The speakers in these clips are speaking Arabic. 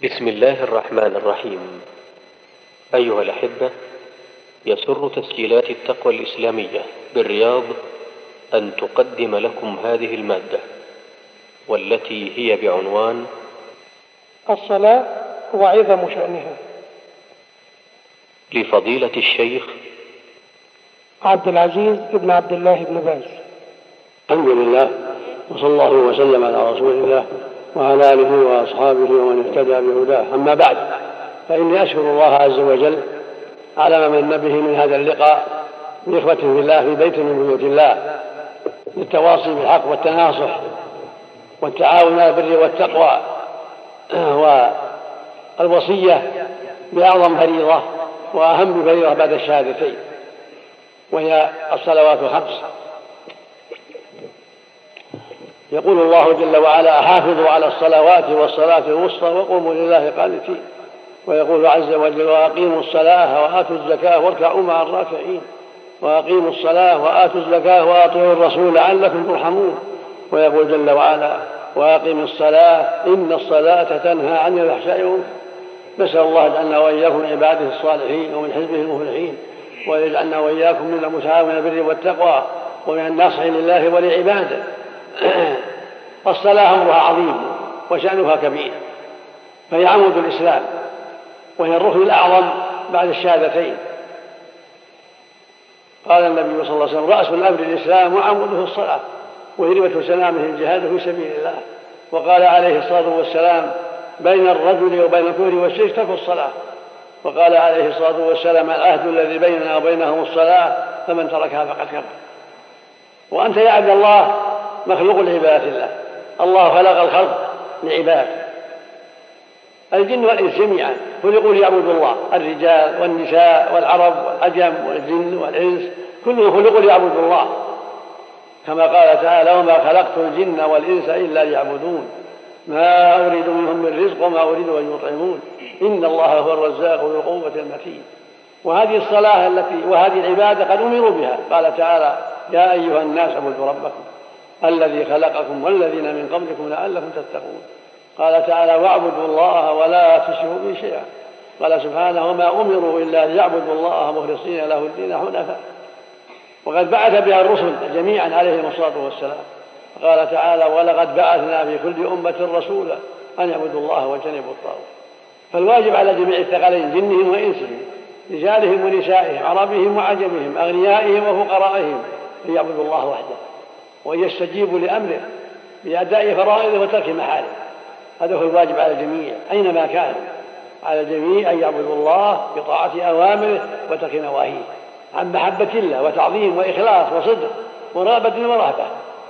بسم الله الرحمن الرحيم. أيها الأحبة، يسر تسجيلات التقوى الإسلامية بالرياض أن تقدم لكم هذه المادة، والتي هي بعنوان الصلاة وعظم شأنها، لفضيلة الشيخ عبد العزيز بن عبد الله بن باز. الحمد لله، وصلى الله وسلم على رسول الله وعلى آله وأصحابه ومن اهتدى بهداه. أما بعد، فإني أشكر الله عز وجل على ما من به من هذا اللقاء بإخوة في الله في بيت من بيوت الله، للتواصي بالحق والتناصح والتعاون على البر والتقوى، والوصية بأعظم فريضة وأهم فريضة بعد الشهادتين، وهي الصلوات الخمس. يقول الله جل وعلا: حافظوا على الصلوات والصلاة الوسطى وقوموا لله قانتين. ويقول عز وجل: وأقيموا الصلاة وآتوا الزكاة واركعوا مع الراكعين. وأقيموا الصلاة وآتوا الزكاة وأطيعوا الرسول لعلكم ترحمون. ويقول جل وعلا: وأقيموا الصلاة إن الصلاة تنهى عن الفحشاء والمنكر. نسأل الله يجعلنا وإياكم من عباده الصالحين ومن حزبه المفلحين، ويجعلنا وإياكم من المتعاونين بالبر والتقوى ومن الناصحين لله ولعباده. الصلاة أمرها عظيم وشأنها كبير، فهي عمود الإسلام، وهي الركن الأعظم بعد الشهادتين. قال النبي صلى الله عليه وسلم: رأس الأمر الإسلام وعموده الصلاة، وهربة سلامه الجهاد في سبيل الله. وقال عليه الصلاة والسلام: بين الرجل وبين الكفر والشرك ترك الصلاة. وقال عليه الصلاة والسلام: العهد الذي بيننا وبينهم الصلاة، فمن تركها فقد كفر. وأنت يا عبد الله مخلوق لعبادة الله. الله خلق الخلق لعبادته، الجن والإنس جميعا خلقوا ليعبدوا الله، الرجال والنساء والعرب والعجم والجن والإنس كلهم خلقوا ليعبدوا الله، كما قال تعالى: وما خلقت الجن والإنس إلا ليعبدون ما أريد منهم من رزق وما أريد أن يطعمون إن الله هو الرزاق ذو القوة المتين. وهذه الصلاة وهذه العبادة قد أمروا بها. قال تعالى: يا أيها الناس اعبدوا ربكم الذي خلقكم والذين من قبلكم لعلكم تتقون. قال تعالى: واعبدوا الله ولا تشركوا به شيئا. قال سبحانه: وما أمروا إلا ليعبدوا الله مخلصين له الدين حنفاء. وقد بعث بها الرسل جميعا عليهم الصلاة والسلام. قال تعالى: ولقد بعثنا في كل أمة رسولا أن يعبدوا الله واجتنبوا الطاغوت. فالواجب على جميع الثقلين جنهم وإنسهم، رجالهم ونسائهم، عربهم وعجمهم، أغنيائهم وفقرائهم، ليعبدوا الله وحده ويستجيبوا لأمره بأداء فرائضه وترك محارمه. هذا هو الواجب على الجميع أينما كانوا، على الجميع أن يعبدوا الله بطاعة أوامره وترك نواهيه، عن محبة الله وتعظيم وإخلاص وصدق ورغبة ورهبة.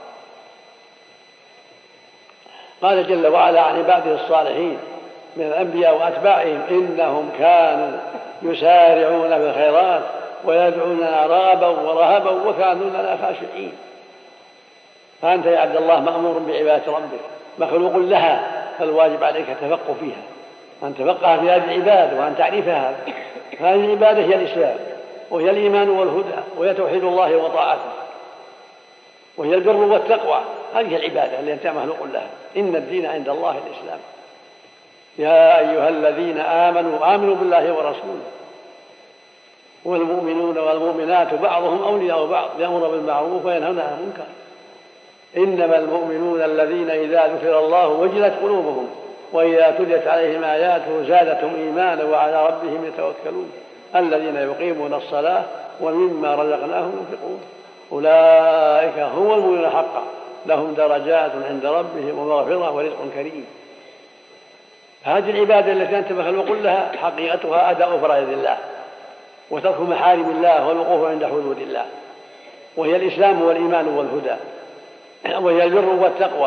قال جل وعلا عن عباده الصالحين من الأنبياء وأتباعهم: إنهم كانوا يسارعون في الخيرات ويدعوننا رغبا ورهبا وكانوا لنا خاشعين. فأنت يا عبد الله مأمور بعبادة ربك، مخلوق لها، فالواجب عليك التفقه فيها، أن تفقه في هذه العبادة وأن تعرفها. هذه العبادة هي الإسلام، وهي الإيمان والهدى، وهي توحيد الله وطاعته، وهي البر والتقوى. هذه العبادة التي أنت مخلوق لها. إن الدين عند الله الإسلام. يا أيها الذين آمنوا بالله ورسوله والمؤمنون والمؤمنات بعضهم أولياء بعض يأمرون بالمعروف وينهون عن المنكر. إنما المؤمنون الذين إذا ذكر الله وجلت قلوبهم وإذا تليت عليهم آياته زادتهم إيمانا وعلى ربهم يتوكلون الذين يقيمون الصلاة ومما رزقناهم ينفقون أولئك هم المؤمنون حقا لهم درجات عند ربهم ومغفرة ورزق كريم. هذه العبادة التي أنت مخلوق لها حقيقتها أداء فرائض الله وترك محارم الله والوقوف عند حدود الله، وهي الإسلام والإيمان والهدى، وهي البر والتقوى،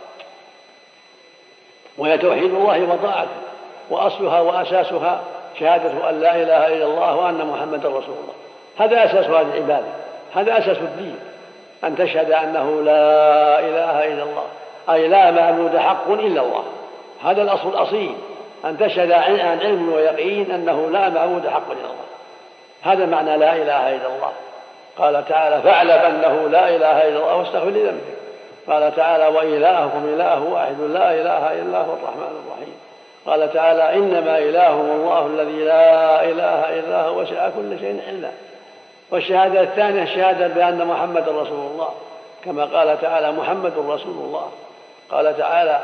وهي توحيد الله وطاعته. وأصلها وأساسها شهادة أن لا إله إلا الله وأن محمدا رسول الله. هذا أساس هذه العبادة، هذا أساس الدين، أن تشهد أنه لا إله إلا الله، أي لا معبود حق إلا الله. هذا الأصل الأصيل، أن تشهد عن علم ويقين أنه لا معبود حق إلا الله. هذا معنى لا إله إلا الله. قال تعالى: فاعلم أنه لا إله إلا الله واستغفر لذنبك. قال تعالى: وإلهكم إله واحد لا إله إلا هو الرحمن الرحيم. قال تعالى إنما إلهكم الله الذي لا إله إلا هو وسع كل شيء علما. والشهادة الثانية الشهادة بأن محمد رسول الله، كما قال تعالى محمد رسول الله. قال تعالى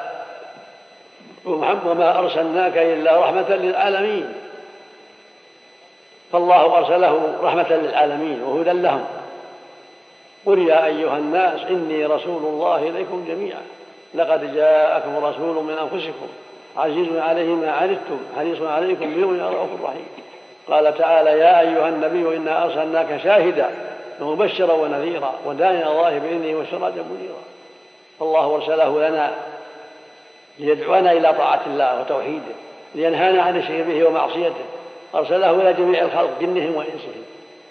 وما أرسلناك إلا رحمة للعالمين، فالله أرسله رحمة للعالمين وهدى لهم. قل يا أيها الناس إني رسول الله إليكم جميعا لقد جاءكم رسول من أنفسكم عزيز عليه ما عنتم حريص عليكم بالمؤمنين رؤوف رحيم. قال تعالى يا أيها النبي إنا أرسلناك شاهدا ومبشرا ونذيرا وداعيا الله بإذنه وسراجا منيرا. الله أرسله لنا ليدعونا إلى طاعة الله وتوحيده، لينهانا عن الشرك به ومعصيته. أرسله إلى جميع الخلق جنهم وإنسهم.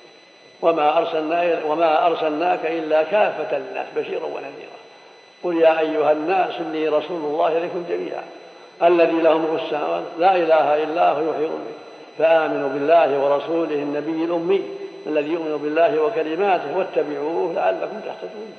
وما أرسلناك إلا كافة للناس بشيرا ونذيرا. قل يا أيها الناس إني رسول الله إليكم جميعا الذي له ملك السماوات لا إله إلا هو يحيي ويميت فآمنوا بالله ورسوله النبي الأمي الذي يؤمن بالله وكلماته واتبعوه لعلكم تهتدون.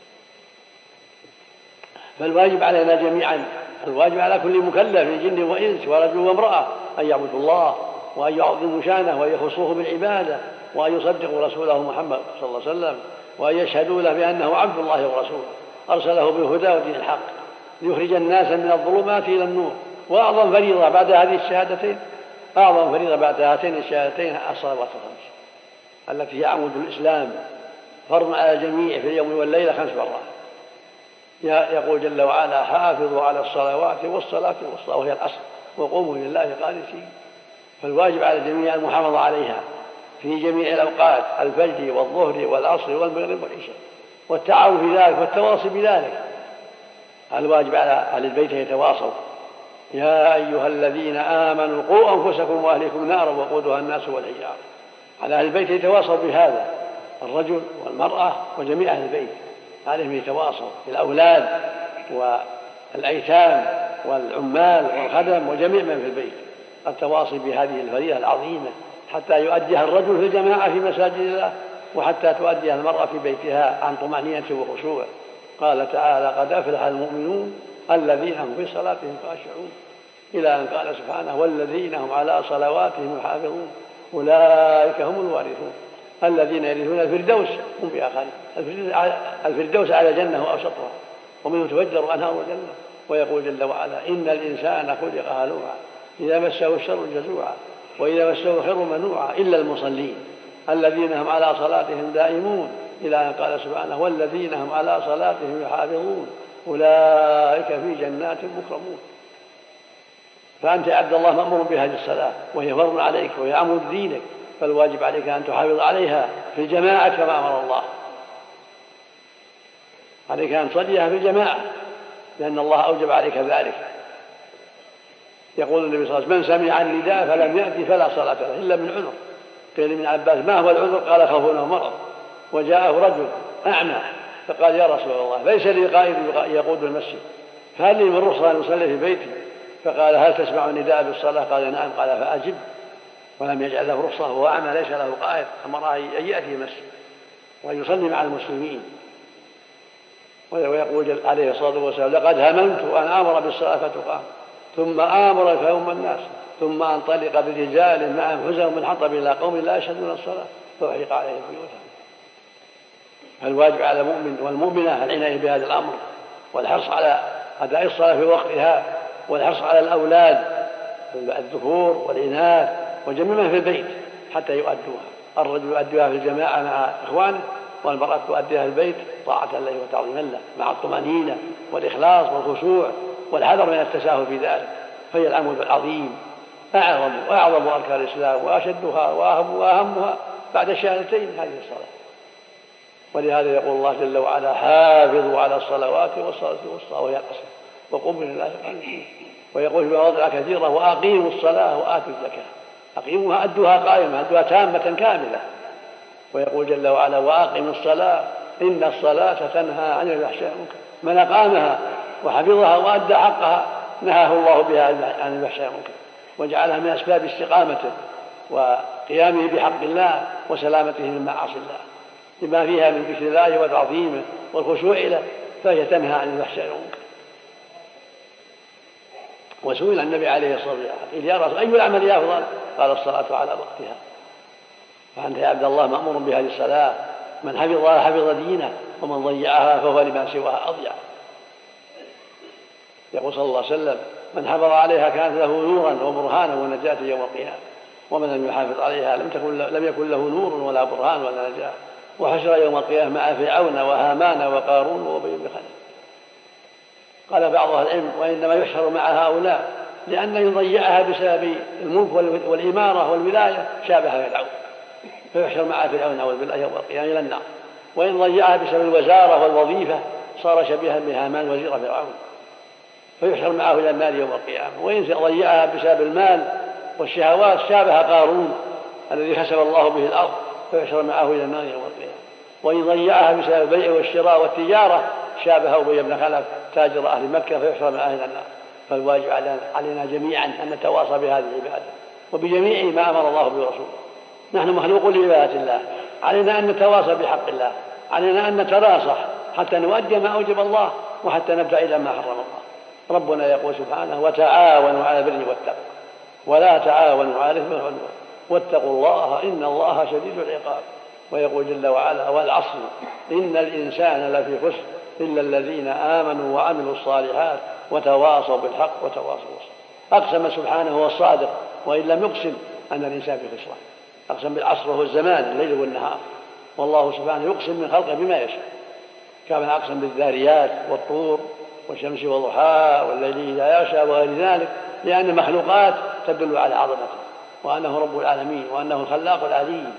فالواجب علينا جميعا، الواجب على كل مكلف من جن وإنس ورجل وامرأة أن يعبدوا الله وأن يعظموا شانه وأن يخصوه بالعبادة وأن يصدقوا رسوله محمد صلى الله عليه وسلم وأن يشهدوا له بأنه عبد الله ورسوله أرسله بالهدى ودين الحق ليخرج الناس من الظلمات إلى النور. وأعظم فريضة بعد هذه الشهادتين، أعظم فريضة بعد هاتين الشهادتين الصلوات الخمس التي هي عمود الإسلام، فرض على الجميع في اليوم والليلة 5 مرات. يقول جل وعلا حافظوا على الصلوات والصلاة الوسطى وهي العصر وقوموا لله قانتين. فالواجب على الجميع المحافظة عليها في جميع الأوقات، الفجر والظهر والعصر والمغرب والعشاء، والتعاون في ذلك والتواصي بذلك. الواجب على أهل البيت يتواصوا. يا أيها الذين آمنوا قوا أنفسكم وأهليكم نارا وقودها الناس والحجارة. على أهل البيت يتواصوا بهذا، الرجل والمرأة وجميع أهل البيت عليهم يتواصوا بالأولاد والأيتام والعمال والخدم وجميع من في البيت، التواصي بهذه الفريضة العظيمة حتى يؤديها الرجل في الجماعة في مساجد الله، وحتى تؤديها المرأة في بيتها عن طمأنينة وخشوع. قال تعالى قد أفلح المؤمنون الذين هم في صلاتهم خاشعون، إلى أن قال سبحانه والذين هم على صلواتهم يحافظون أولئك هم الوارثون الذين يرثون الفردوس هم فيها خالدون. الفردوس على جنة وأوسطها ومنه تفجر أنهار الجنة. ويقول جل وعلا إن الإنسان خلق هلوعا إذا مسه الشر جزوعا وإذا مسه الخير منوعا إلا المصلين الذين هم على صلاتهم دائمون، إلى أن قال سبحانه والذين هم على صلاتهم يحافظون أولئك في جنات مكرمون. فأنت يا عبد الله مأمور بهذه الصلاة وهي فرض عليك وهي عمود دينك، فالواجب عليك أن تحافظ عليها في الجماعة كما أمر الله. عليك أن تصليها في الجماعة لأن الله أوجب عليك ذلك. يقول النبي صلى الله عليه وسلم من سمع النداء فلم يأتي فلا صلاة له إلا من عذر. قيل من عباس ما هو العذر؟ قال خوفه مرض. وجاءه رجل أعمى فقال يا رسول الله ليس لي قائد يقود المسجد فهل لي من رخصة أن أصلي في بيتي؟ فقال هل تسمع النداء بالصلاة؟ قال نعم. قال فأجب. ولم يجعل له رخصة وهو أعمى ليس له قائد، أمره أن يأتي المسجد ويصلي مع المسلمين. ويقول عليه الصلاة والسلام لقد هممت أن آمر بالصلاة فتقام ثم آمر فيؤم الناس ثم أنطلق برجال معهم حزم من حطب إلى قوم لا يشهدون الصلاة فأحرق عليهم بيوتهم. فالواجب على المؤمن والمؤمنة العناية بهذا الأمر والحرص على أداء الصلاة في وقتها، والحرص على الأولاد الذكور والإناث وجميع من في البيت حتى يؤدوها. الرجل يؤديها في الجماعة مع إخوانه، والمرأة تؤديها في البيت طاعة الله وتعظيما له مع الطمأنينة والإخلاص والخشوع والحذر من التساهل في ذلك. فهي العمود العظيم أعظم أركان الإسلام وأشدها وأهمها بعد الشهادتين هذه الصلاة. ولهذا يقول الله جل وعلا حافظوا على الصلوات والصلاة الوسطى وهي العصر وقوموا لله قانتين. ويقول في مواضع كثيرة وأقيموا الصلاة وآتوا الزكاة. أقيموها أدوها قائمة أدوها تامة كاملة. ويقول جل وعلا وأقيموا الصلاة إن الصلاة تنهى عن الفحشاء والمنكر. من أقامها وحفظها وأدى حقها نهاه الله بها عن الفحشاء والمنكر وجعلها من أسباب استقامته وقيامه بحق الله وسلامته من معاصي الله لما فيها من ذكر الله وتعظيمه والخشوع له، فهي تنهى عن الفحشاء والمنكر. وسئل النبي عليه الصلاة والسلام قيل يا رسول أي العمل أفضل؟ قال الصلاة على وقتها. فأنت يا عبد الله مأمور بهذه الصلاة، من حفظها حفظ دينه ومن ضيعها فهو لما سواها أضيع. يقول صلى الله عليه وسلم من حفظ عليها كانت له نورا وبرهانا ونجاة يوم القيامة، ومن لم يحافظ عليها لم يكن له نور ولا برهان ولا نجاة، وحشر يوم القيامة مع فرعون وهامان وقارون وأبي بن خلف. قال بعض أهل العلم وإنما يحشر مع هؤلاء لأن يضيعها بسبب الملك والإمارة والولاية شابه فرعون، فيحشر مع فرعون والولاية يوم القيامة إلى النار. وإن ضيعها بسبب الوزارة والوظيفة صار شبيها بهامان وزير فرعون فيحشر معه إلى النار يوم القيامة. وإن ضيعها بسبب المال والشهوات شابه قارون الذي خسف الله به الأرض فيحشر معه إلى النار يوم القيامة. وإن ضيعها بسبب البيع والشراء والتجارة شابه أبي بن خلف تاجر أهل مكة فيحشر معه إلى النار. فالواجب علينا جميعا أن نتواصى بهذه العبادة وبجميع ما أمر الله برسوله. نحن مخلوقون لعبادة الله، علينا أن نتواصى بحق الله، علينا أن نتناصح حتى نؤدي ما أوجب الله وحتى نبتعد ما حرم الله. ربنا يقول سبحانه وتعاونوا على البر والتقوى ولا تعاونوا على الإثم والعدوان واتقوا الله إن الله شديد العقاب. ويقول جل وعلا والعصر إن الإنسان لفي خسر إلا الذين آمنوا وعملوا الصالحات وتواصوا بالحق وتواصوا بالصبر. أقسم سبحانه والصادق وإن لم يقسم أن الإنسان في خسران، أقسم بالعصر وهو الزمان الليل والنهار، والله سبحانه يقسم من خلقه بما يشاء. كما أقسم بالذاريات والطور والشمس وضحاها والليل إذا يغشى وغير ذلك، لأن مخلوقات تدل على عظمته وأنه رب العالمين وأنه الخلاق العليم.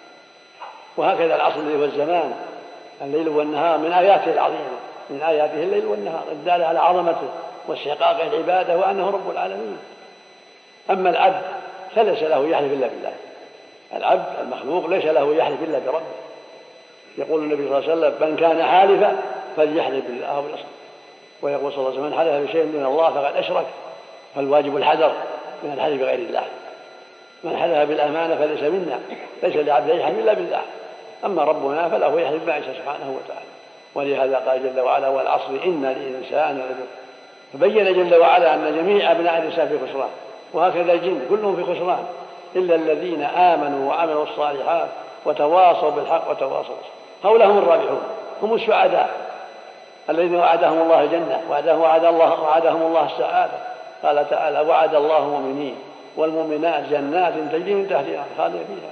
وهكذا العصر الذي هو الزمان الليل والنهار من آياته العظيمة، من آياته الليل والنهار الدالة على عظمته واستحقاق العبادة وأنه رب العالمين. أما العبد فليس له يحلف إلا بالله، العبد المخلوق ليس له يحلف إلا بربه. يقول النبي صلى الله عليه وسلم من كان حالفا فليحلف بالله أو بالأصل. ويقول صلى الله عليه وسلم من حلف بشيء من الله فقد أشرك، فالواجب الحذر من الحلف بغير الله. من حلف بالأمانة فليس منا، ليس لعبد يحلف إلا بالله. أما ربنا فله يحلف ما يشاء سبحانه وتعالى. ولهذا قال جل وعلا والعصر إن الإنسان لفي. فبين جل وعلا أن جميع أبناء الإنسان في خسران، وهكذا الجن كلهم في خسران إلا الذين آمنوا وعملوا الصالحات وتواصوا بالحق وتواصوا بالصبر. هؤلاء هم الرابحون، هم السعداء الذين وعدهم الله الجنة وعدهم الله السعادة. قال تعالى وعد الله المؤمنين والمؤمنات جنات تجري من تحتها خالدين فيها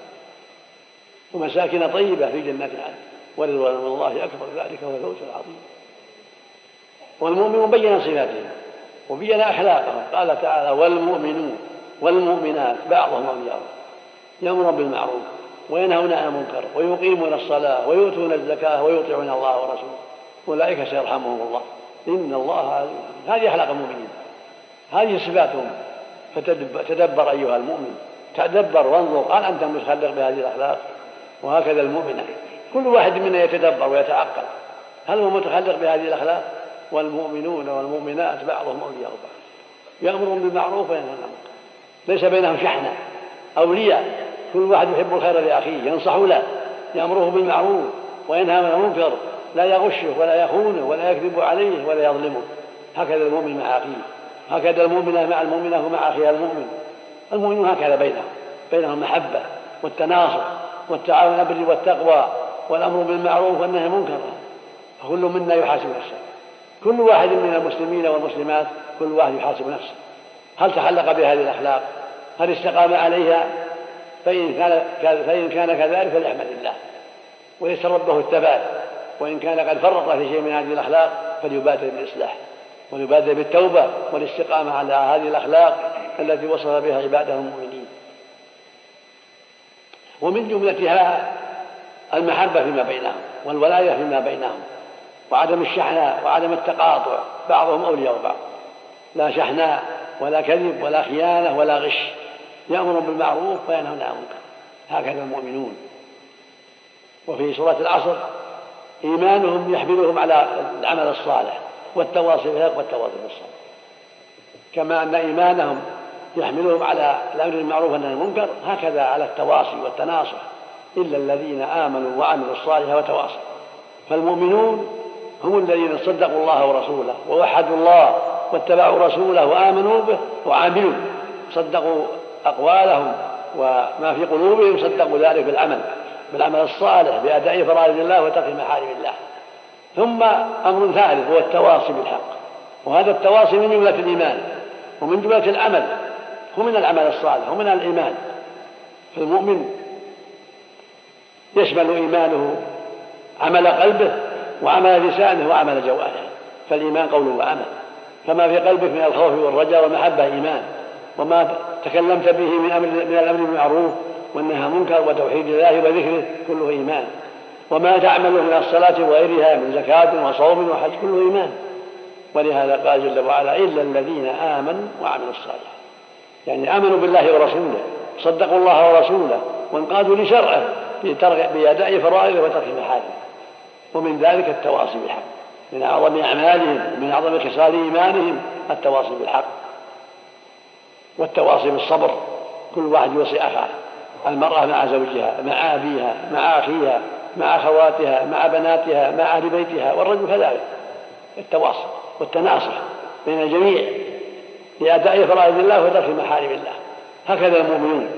ومساكن طيبة في جنات عدن ورضوان من الله أكبر، ذلك هو الفوز العظيم. والمؤمنون بين صفاتهم وبين أخلاقهم. قال تعالى والمؤمنون والمؤمنات بعضهم أولياء يأمرون بالمعروف وينهون عن المنكر ويقيمون الصلاة ويؤتون الزكاة ويطيعون الله ورسوله أولئك سيرحمهم الله إن الله عزيز. هذه أخلاق المؤمنين، هذه صفاتهم. فتدبر أيها المؤمن، تدبر وانظر هل أنت متخلق بهذه الأخلاق؟ وهكذا المؤمنة كل واحد منا يتدبر ويتعقل هل هو متخلق بهذه الأخلاق؟ والمؤمنون والمؤمنات بعضهم أولياء بعض يأمرون بالمعروف وينهون عن المنكر، ليس بينهم شحنة أولياء، كل واحد يحب الخير لأخيه ينصح له، يأمره بالمعروف وينهى عن المنكر، لا يغشه ولا يخونه ولا يكذب عليه ولا يظلمه. هكذا المؤمن مع أخيه، هكذا المؤمنة مع المؤمنة ومع أخيها المؤمن. المؤمنون هكذا بينهم محبة والتناصر والتعاون على البر والتقوى والأمر بالمعروف والنهي عن المنكر. فكل منا يحاسب نفسه، كل واحد من المسلمين والمسلمات كل واحد يحاسب نفسه هل تخلق بهذه الأخلاق؟ هل استقام عليها؟ فإن كان كذلك فليحمد الله ويسر ربه الثبات، وإن كان قد فرط في شيء من هذه الأخلاق فليبادر بالإصلاح وليبادر بالتوبة والاستقامة على هذه الأخلاق التي وصف بها عباده المؤمنين. ومن جملتها المحبة فيما بينهم والولاية فيما بينهم وعدم الشحناء وعدم التقاطع، بعضهم أولياء بعض، لا شحناء ولا كذب ولا خيانة ولا غش، يأمرون بالمعروف وينهون عن المنكر. هكذا المؤمنون. وفي سورة العصر إيمانهم يحملهم على العمل الصالح والتواصي بالحق والتواصي بالصبر، كما أن إيمانهم يحملهم على الأمر بالمعروف والنهي عن المنكر هكذا على التواصي والتناصح إلا الذين آمنوا وعملوا الصالحات وتواصوا. فالمؤمنون هم الذين صدقوا الله ورسوله ووحدوا الله واتبعوا رسوله وآمنوا به وعملوا، صدقوا أقوالهم وما في قلوبهم، صدقوا ذلك بالعمل الصالح بأداء فرائض الله وترك محارم الله. ثم أمر ثالث هو التواصي بالحق، وهذا التواصي من جملة الإيمان ومن جملة العمل، هو من العمل الصالح ومن الإيمان. فالمؤمن يشمل إيمانه عمل قلبه وعمل لسانه وعمل جوارحه، فالإيمان قول وعمل، فما في قلبك من الخوف والرجاء والمحبة إيمان، وما تكلمت به من الأمر بالمعروف والنهي عن المنكر وتوحيد الله وذكره كله إيمان، وما تعمله من الصلاة وغيرها من زكاة وصوم وحج كله إيمان. ولهذا قال جل وعلا إلا الذين آمنوا وعملوا الصالحات، يعني آمنوا بالله ورسوله، صدقوا الله ورسوله، وانقادوا لشرعه بأداء فرائضه وترك محارمه. ومن ذلك التواصي بالحق، من أعظم أعمالهم ومن أعظم خصال إيمانهم التواصي بالحق والتواصي بالصبر. كل واحد يوصي أخاه، المرأة مع زوجها، مع أبيها، مع أخيها، مع أخواتها، مع بناتها، مع أهل بيتها، والرجل كذلك، التواصي والتناصح بين الجميع لأداء فرائض الله وترك محارم الله. هكذا المؤمنون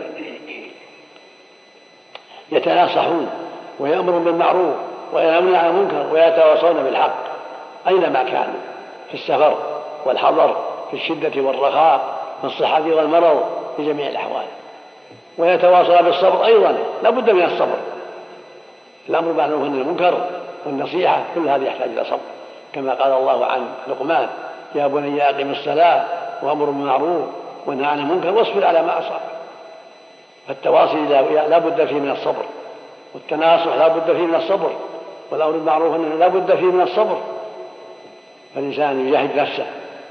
يتناصحون ويأمرون بالمعروف وينهون عن المنكر ويتواصون بالحق أينما كانوا، في السفر والحضر، في الشدة والرخاء، في الصحة والمرض، في جميع الأحوال. ويتواصل بالصبر أيضا، لا بد من الصبر، الأمر بالمعروف والنهي عن المنكر والنصيحة كل هذا يحتاج إلى صبر، كما قال الله عن لقمان يا بني أقم الصلاة وأمر بالمعروف ونهى عن المنكر واصبر على ما أصاب. فالتواصي لا بد فيه من الصبر، والتناصح لا بد فيه من الصبر، والأمر بالمعروف لا بد فيه من الصبر. فالإنسان يجاهد نفسه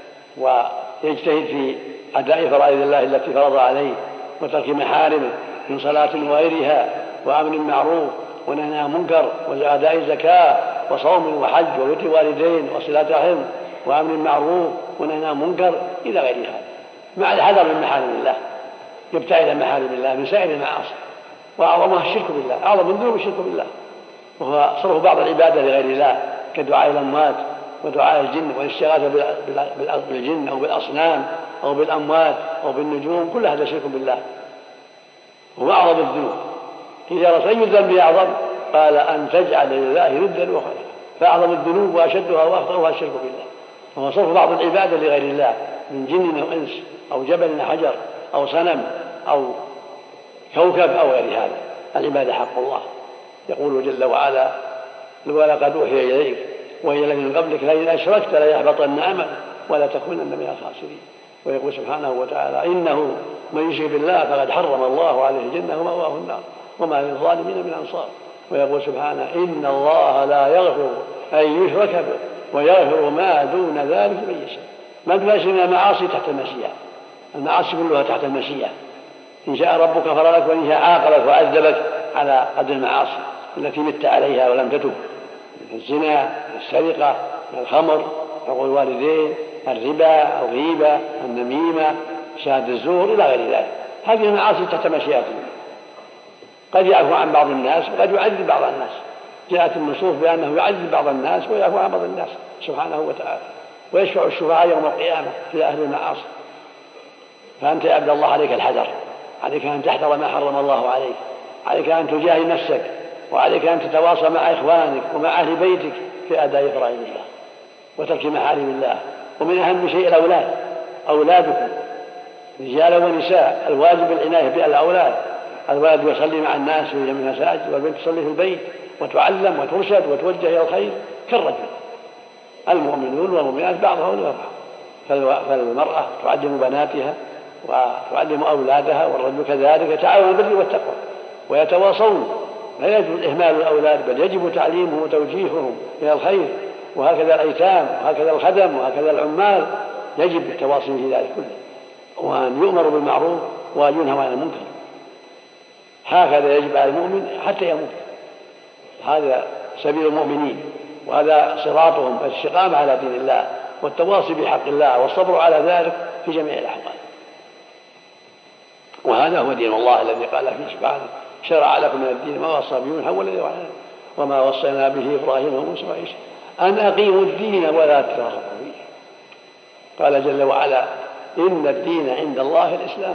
ويجتهد في أداء فرائض الله التي فرض عليه وترك محارمه من صلاة وغيرها، وأمر بالمعروف ونهي عن المنكر وأداء الزكاة وصوم وحج وبر والدين وصلة رحم وأمر بالمعروف ونهي عن المنكر إلى غير هذا، مع الحذر من محارم الله، يبتعد عن محارم الله من سائر المعاصي، وأعظمها الشرك بالله، أعظم الذنوب الشرك بالله، وهو صرف بعض العبادة لغير الله كدعاء الأموات ودعاء الجن والاستغاثة بالجن أو بالأصنام أو بالأموات أو بالنجوم، كل هذا شرك بالله هو أعظم الذنوب. إذا رأى أي ذنب أعظم قال أن تجعل لله ندا وخلقا، فأعظم الذنوب وأشدها وأخطرها الشرك بالله، وهو صرف بعض العبادة لغير الله من جن أو إنس أو جبل أو حجر أو صنم أو كوكب أو غير هذا. العبادة حق الله، يقول جل وعلا ولقد أوحي إليك وإلى الذين من قبلك لئن أشركت ليحبطن عملك ولا تكونن من الخاسرين. ويقول سبحانه وتعالى إنه من يشرك بالله فقد حرم الله عليه الجنة ومأواه النار وما للظالمين من أنصار. ويقول سبحانه إن الله لا يغفر أن يشرك به ويغفر ما دون ذلك من يشاء. ما تباشر من المعاصي تحت المشيئة، المعاصي كلها تحت المشيئة، إن شاء ربك غفر لك وإن شاء عاقبك وعذبك على قدر المعاصي التي مت عليها ولم تتب، الزنا، السرقة، الخمر، عقوق الوالدين، الربا، الغيبة، النميمة، شهادة الزور إلى غير ذلك. هذه المعاصي تحت مشيئته، قد يعفو عن بعض الناس وقد يعذب بعض الناس. جاءت النصوص بأنه يعذب بعض الناس ويعفو عن بعض الناس سبحانه وتعالى، ويشفع الشفعاء يوم القيامة في أهل المعاصي. فأنت يا عبد الله عليك الحذر، عليك أن تحذر ما حرم الله عليك، عليك أن تجاهد نفسك، وعليك أن تتواصى مع إخوانك ومع أهل بيتك في أداء فرائض الله وترك محارم الله. ومن أهم شيء الأولاد، أولادكم رجال ونساء، الواجب العناية بالأولاد. الولد يصلي مع الناس في المساجد، والبنت تصلي في البيت وتعلم وترشد وتوجه إلى الخير كالرجل. المؤمنون والمؤمنات بعضهم أولى بعض، فالمرأة تعلم بناتها وتعلم أولادها، والرجل كذلك يتعاون بالبر والتقوى ويتواصون. لا يجوز إهمال الأولاد، بل يجب تعليمهم وتوجيههم إلى الخير. وهكذا الأيتام وهكذا الخدم وهكذا العمال يجب التواصي في ذلك كله، وأن يؤمر بالمعروف وأن ينهى عن المنكر. هكذا يجب على المؤمن حتى يموت. هذا سبيل المؤمنين، وهذا صراطهم الاستقامة على دين الله والتواصي بحق الله والصبر على ذلك في جميع الأحوال. وهذا هو دين الله الذي قال فيه سبحانه شرع لكم من الدين ما وصى به نوحا والذي أوحينا وما وصينا به إبراهيم وموسى وعيسى أن أقيموا الدين ولا تفرقوا فيه. قال جل وعلا: إن الدين عند الله الإسلام.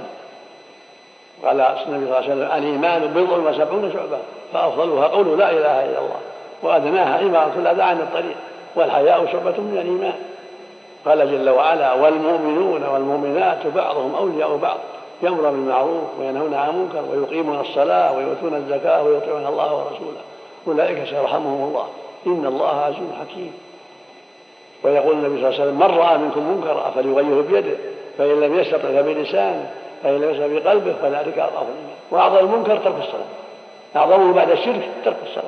قال النبي صلى الله عليه وسلم: الإيمان بضع وسبعون شعبة فأفضلها قول لا إله إلا الله وأدناها إمارة الأذى عن الطريق والحياء شعبة من الإيمان. قال جل وعلا: والمؤمنون والمؤمنات بعضهم أولياء بعض يأمرون بالمعروف وينهون عن المنكر ويقيمون الصلاة ويؤتون الزكاة ويطيعون الله ورسوله أولئك سيرحمهم الله إن الله عزيز حكيم. ويقول النبي صلى الله عليه وسلم: من رأى منكم منكرا فليغيره بيده فإن لم يستطع فبلسانه فإن لم يستطع بقلبه فذلك أضعف الإيمان. وأعظم المنكر ترك الصلاة، أعظمه بعد الشرك ترك الصلاة.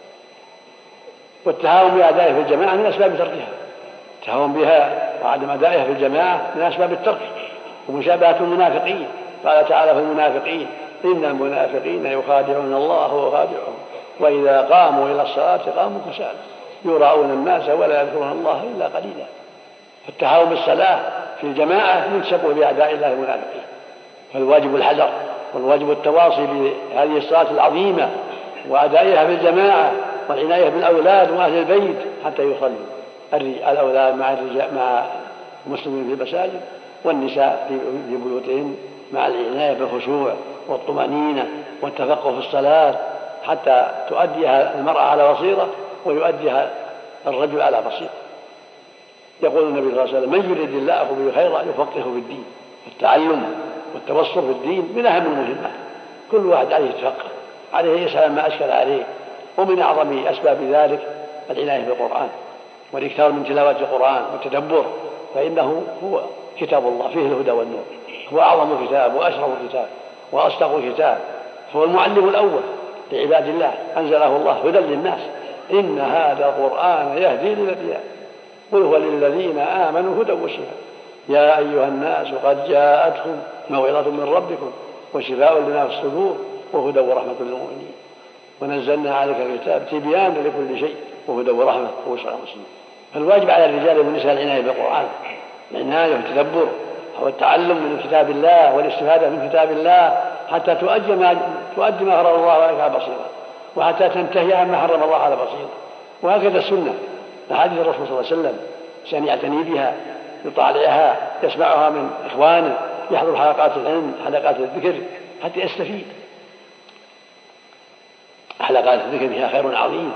والتهاون بأدائها في الجماعة من أسباب تركها، التهاون بها وعدم أدائها في الجماعة من أسباب الترك. ومشابهة المنافقين، قال تعالى في المنافقين: إن المنافقين يخادعون الله وهو خادعهم وإذا قاموا إلى الصلاة قاموا كسالى يراءون الناس ولا يذكرون الله إلا قليلا. فالتهاون بالصلاة في الجماعة ينسب بأعداء الله المنافقين، فالواجب الحذر والواجب التواصي بهذه الصلاة العظيمة وأدائها في الجماعة والعناية بالأولاد وأهل البيت حتى يصلوا الأولاد مع المسلمين في المساجد والنساء في بيوتهم مع العناية بالخشوع والطمأنينة والتفقه في الصلاة حتى تؤديها المرأة على بصيرة ويؤديها الرجل على بصيرة. يقول النبي صلى الله عليه وسلم: من يريد الله به خيرا يفقهه في الدين. التعلم والتبصر في الدين من أهم المهمات، كل واحد عليه يتفقه، عليه يسأل ما أشكل عليه. ومن أعظم أسباب ذلك العناية بالقرآن والإكثار من تلاوة القرآن والتدبر، فإنه هو كتاب الله فيه الهدى والنور، هو أعظم كتاب وأشرف كتاب وأصدق كتاب، هو المعلم الأول لعباد الله، أنزله الله هدى للناس. إن هذا القرآن يهدي للذين قل هو للذين آمنوا هدى وشفاء يا أيها الناس قد جاءتكم موعظة من ربكم وشفاء لما في الصدور وهدى ورحمة للمؤمنين ونزلنا عليك الكتاب تبيانا لكل شيء وهدى ورحمة وبشرى المسلمين. فالواجب على الرجال والنساء العناية بالقرآن، العناية والتدبر هو التعلم من كتاب الله والاستفادة من كتاب الله حتى تؤدي ما فرض الله عليك على بصيرة، وحتى تنتهي عما حرم الله على بصيرة. وهكذا السنة، أحاديث الرسول صلى الله عليه وسلم عشان يعتني بها، يطالعها، يسمعها من إخوانه، يحضر حلقات العلم، حلقات الذكر حتى يستفيد. حلقات الذكر فيها خير عظيم.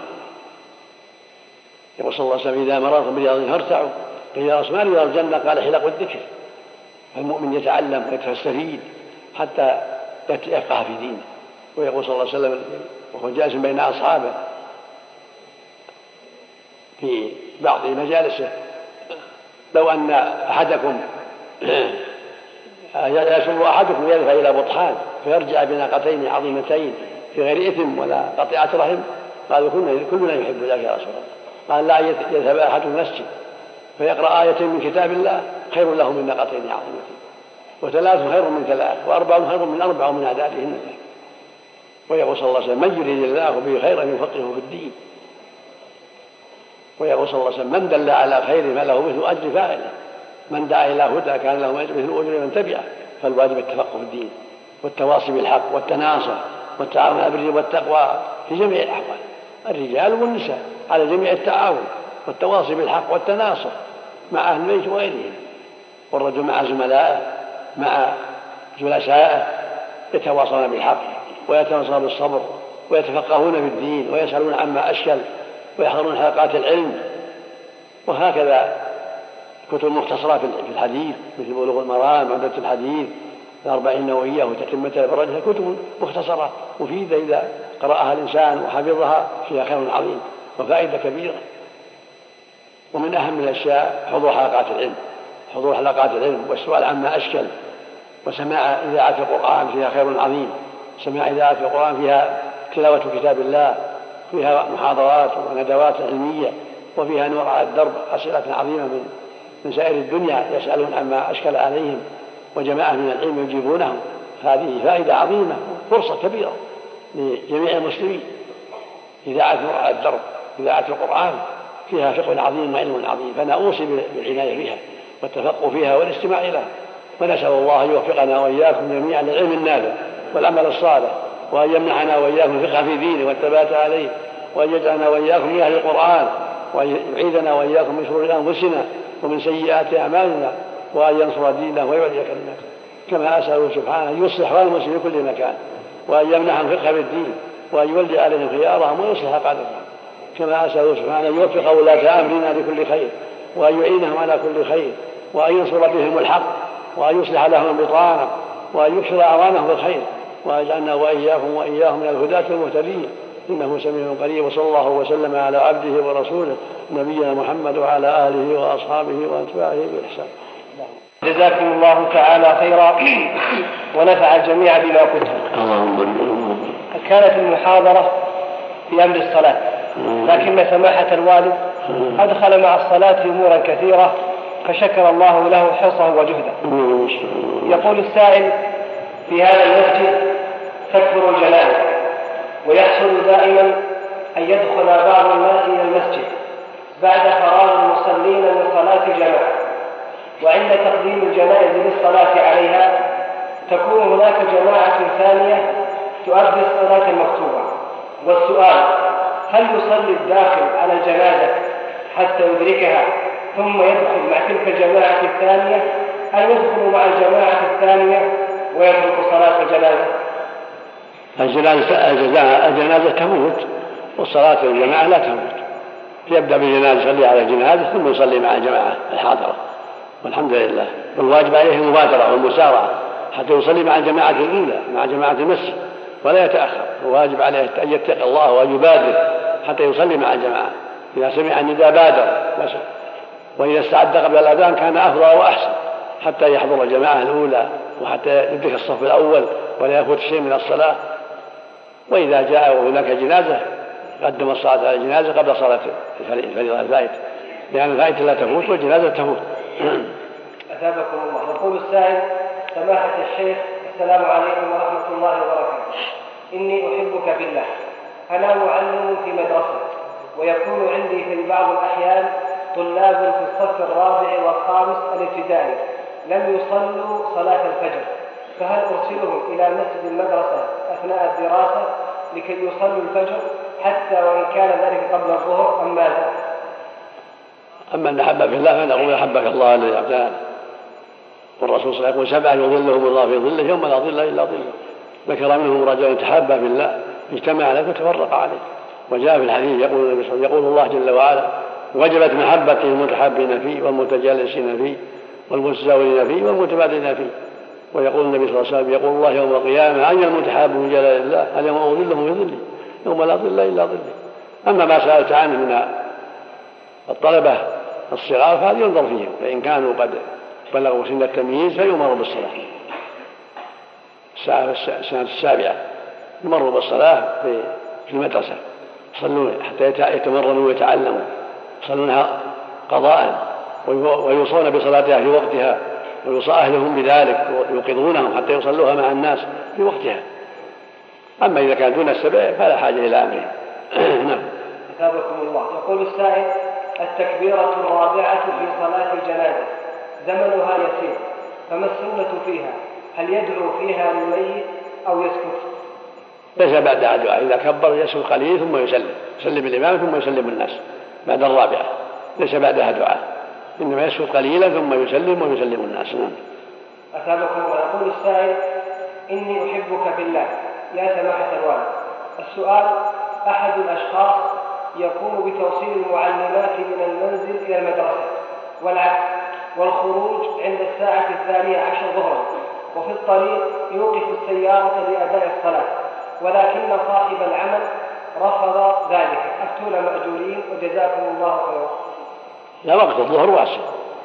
يقول صلى الله عليه وسلم: إذا مررتم برياض فارتعوا، قيل يا رسول الله رياض الجنة؟ قال: حلق الذكر. فالمؤمن يتعلم ويستفيد حتى يفقه في دينه. ويقول صلى الله عليه وسلم وهو جالس بين أصحابه في بعض مجالسه: لو أن أحدكم يسر أحدكم يذهب إلى بطحان فيرجع بناقتين عظيمتين في غير إثم ولا قطيعة رحم، قالوا كلنا يحب ذلك يا رسول الله. قال: لا يذهب أحد المسجد فيقرأ آية من كتاب الله خير له من ناقتين عظيمتين، وثلاث خير من ثلاث، وأربع خير من أربع ومن أعدادهن. ويقول صلى الله عليه وسلم: من يريد الله به خيرا يفقهه في الدين. ويقول صلى الله عليه وسلم: من دل على خير فله مثل أجر فاعله، من دعا إلى هدى كان له مثل أجر من تبعه. فالواجب التفقه في الدين والتواصي بالحق والتناصح والتعاون على البر والتقوى في جميع الأحوال، الرجال والنساء على جميع التعاون والتواصي بالحق والتناصح مع أهل البيت وغيرهم، والرجل مع زملائه مع جلسائه يتواصلون بالحق ويتواصلون بالصبر ويتفقهون في الدين ويسألون عما أشكل ويحضرون حلقات العلم. وهكذا كتب مختصرة في الحديث مثل بلوغ المرام، عمدة الحديث، الأربعين النووية وتتمتها بردها، كتب مختصرة مفيدة إذا قرأها الإنسان وحفظها فيها خير عظيم وفائدة كبيرة. ومن أهم الأشياء حضور حلقات العلم والسؤال عما أشكل، وسماع إذاعة القرآن فيها خير عظيم. سماع إذاعة القرآن فيها تلاوة كتاب الله، فيها محاضرات وندوات علمية، وفيها نور على الدرب أسئلة عظيمة من سائر الدنيا يسألون عما أشكل عليهم، وجماعة من العلم يجيبونهم. هذه فائدة عظيمة، فرصة كبيرة لجميع المسلمين. إذاعة نور على الدرب، إذاعة القرآن فيها فقه عظيم وعلم عظيم، فأنا أوصي بالعناية بها والتفقه فيها والاستماع لها. ونسأل الله أن يوفقنا وإياكم جميعا للعلم النافع والعمل الصالح، وأن يمنحنا وإياكم الفقه في دينه والثبات عليه، وأن يجعلنا وإياكم من أهل القرآن، وأن يعيذنا وإياكم من شرور أنفسنا ومن سيئات أعمالنا، وأن ينصر دينه ويعلي كلمته، كما أسأله سبحانه أن يصلح والمسلمين في كل مكان، وأن يمنحهم فقه بالدين، وأن يولي عليهم خيارهم ويصلح قادتهم، كما أسأله سبحانه أن يوفق ولاة أمرنا لكل خير، وأن يعينهم على كل خير، وأن ينصر بهم الحق، وأن يصلح لهم البطانة، وأن يكثر أعوانهم بالخير، ويجعلنا وإياهم من الهداة المهتدين، إنه سميع قريب. وصلى الله وسلم على عبده ورسوله نبينا محمد وعلى آله وأصحابه وأتباعه بإحسان. جزاكم الله تعالى خيرا ونفع الجميع بما قلتم. كانت المحاضرة في أمر الصلاة، لكن سماحة الوالد أدخل مع الصلاة أمورا كثيرة فشكر الله له حرصه وجهده. يقول السائل: في هذا المسجد تكثر الجنائز، ويحصل دائما أن يدخل بعض الناس إلى المسجد بعد فراغ المصلين من صلاة الجماعة، وعند تقديم الجنائز للصلاة عليها تكون هناك جماعة ثانية تؤدي الصلاة المكتوبة. والسؤال: هل يصلي الداخل على الجنازة حتى يدركها ثم يدخل مع تلك الجماعة الثانية، أو يدخل مع الجماعة الثانية ويترك صلاة الجنازة؟ الجنازة تموت، والصلاة الجماعة لا تموت. يبدأ بالجنازة يصلي على الجنازة ثم يصلي مع الجماعة الحاضرة، والحمد لله. والواجب عليه المبادرة والمسارعة حتى يصلي مع الجماعة الأولى، مع جماعة المسجد، ولا يتأخر. الواجب عليه أن يتقي الله وأن يبادر حتى يصلي مع الجماعة. إذا سمع النداء بادر، وإذا استعد قبل الأذان كان أفضل وأحسن حتى يحضر الجماعة الأولى وحتى يدرك الصف الأول ولا يفوت شيء من الصلاة. وإذا جاء هناك جنازة قدم الصلاة على الجنازة قبل صلاة الفريضة الفائتة، لأن الفائتة لا تفوت والجنازة تفوت. أثابكم الله. يقول السائل: سماحة الشيخ، السلام عليكم ورحمة الله وبركاته. إني أحبك في الله. أنا معلم في مدرسة، ويكون عندي في بعض الأحيان طلاب في الصف الرابع والخامس الابتدائي لم يصلوا صلاة الفجر، فهل أرسلهم إلى مسجد المدرسة أثناء الدراسة لكي يصلوا الفجر حتى وإن كان ذلك قبل الظهر أم ماذا؟ أما أن أحب في الله فنقول أحبك الله الذي أعطانا، والرسول صلى الله عليه وسلم: 7 يظلهم الله في ظله يوم لا ظل إلا ظله. ذكر منهم رجل تحابا في الله اجتمع عليه وتفرق عليه. وجاء في الحديث يقول الله جل وعلا: وجبت محبته المتحابين فيه والمتجالسين فيه والمتزاورين فيه والمتبادلين فيه. ويقول النبي صلى الله عليه وسلم: يقول الله يوم القيامة: أين المتحاب من جلال الله؟ اليوم أظلهم في ظلي يوم لا ظل إلا ظلي. أما ما سألت عنه من الطلبة الصغار فهذا ينظر فيهم، فإن كانوا قد بلغوا سن التمييز فيؤمروا بالصلاة. السنة 7 يمروا بالصلاة في المدرسة، يصلون حتى يتمرنوا ويتعلموا، يصلونها قضاء ويوصون بصلاتها في وقتها، ويوصى أهلهم بذلك ويوقظونهم حتى يصلوها مع الناس في وقتها. أما إذا كان دون 7 فلا حاجة إلى أمرهم. نعم. أثابكم الله. يقول السائل: التكبيرة الرابعة في صلاة الجنازة زمنها يسير، فما السنة فيها؟ هل يدعو فيها للميت أو يسكت؟ ليس بعدها دعاء. إذا كبر يسكت قليل ثم يسلم الإمام ثم يسلم الناس بعد الرابعة، ليس بعدها دعاء، إنما يسكت قليلا ثم يسلم ويسلم الناس. أثابكم الله. يقول السائل: إني أحبك في الله يا سماحة الوالد. السؤال: أحد الأشخاص يقوم بتوصيل المعلمات من المنزل إلى المدرسة والعكس، والخروج عند الساعة 12 ظهرا، وفي الطريق يوقف السيارة لأداء الصلاة، ولكن صاحب العمل رفض ذلك. أفتونا مأجورين وجزاكم الله خيرا. لا، وقت الظهر واسع.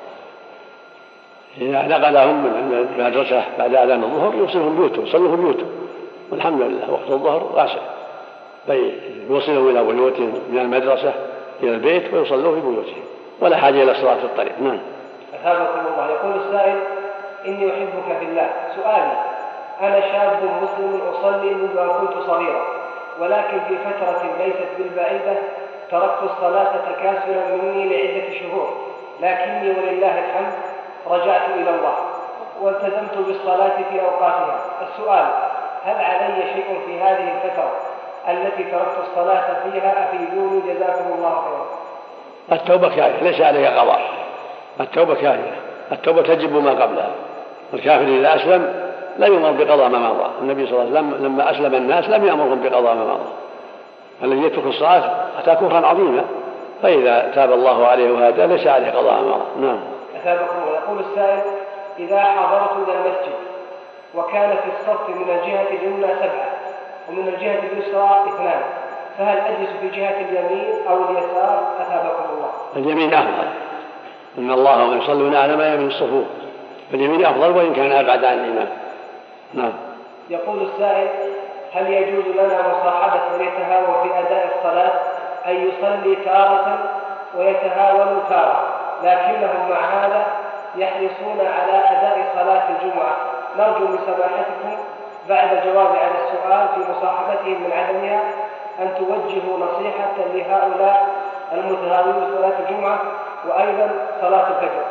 إذا نقلهم من المدرسة بعد أذان الظهر يوصلهم بيوتهم، يصلوا في بيوتهم، والحمد لله وقت الظهر واسع، يوصلهم إلى بيوتهم من المدرسة إلى البيت ويصلوا في بيوتهم، ولا حاجة إلى الصلاة في الطريق. نعم. أثابكم الله. يقول السائل: إني أحبك في الله. سؤالي: أنا شاب مسلم أصلي منذ أن كنت صغيرا، ولكن في فترة ليست بالبعيدة تركت الصلاة تكاسلا مني لعدة شهور، لكني ولله الحمد رجعت إلى الله والتزمت بالصلاة في أوقاتها. السؤال: هل علي شيء في هذه الفترة التي تركت الصلاة فيها؟ أفيدوني جزاكم الله خيرا. التوبة كافية، ليس عليك قضاء، التوبة كافية، التوبة تجب ما قبلها. الكافر إذا أسلم لا يؤمر بقضاء ما مضى. النبي صلى الله عليه وسلم لما أسلم الناس لم يأمرهم بقضاء ما مضى. الذي يترك الصلاة أتى كفرا عظيما، فإذا تاب الله عليه وهداه ليس عليه قضاء ما مضى. نعم. أثابكم. يقول السائل: إذا حضرت إلى المسجد وكان في الصف من الجهة اليمنى 7 ومن الجهة اليسرى 2، فهل أجلس في جهة اليمين أو اليسار؟ أثابكم الله. اليمين أفضل، إن الله يصلون على ما يمين الصفوف، فاليمين أفضل وإن كان أبعد عن الإمام. نعم. يقول السائل: هل يجوز لنا مصاحبة من يتهاون في أداء الصلاة، أن يصلي تارة ويتهاون تارة، لكنهم مع هذا يحرصون على أداء صلاة الجمعة؟ نرجو من سماحتكم بعد الجواب على السؤال في مصاحبتهم من عدمها أن توجهوا نصيحة لهؤلاء المتهاونين في صلاة الجمعة وأيضا صلاة الفجر.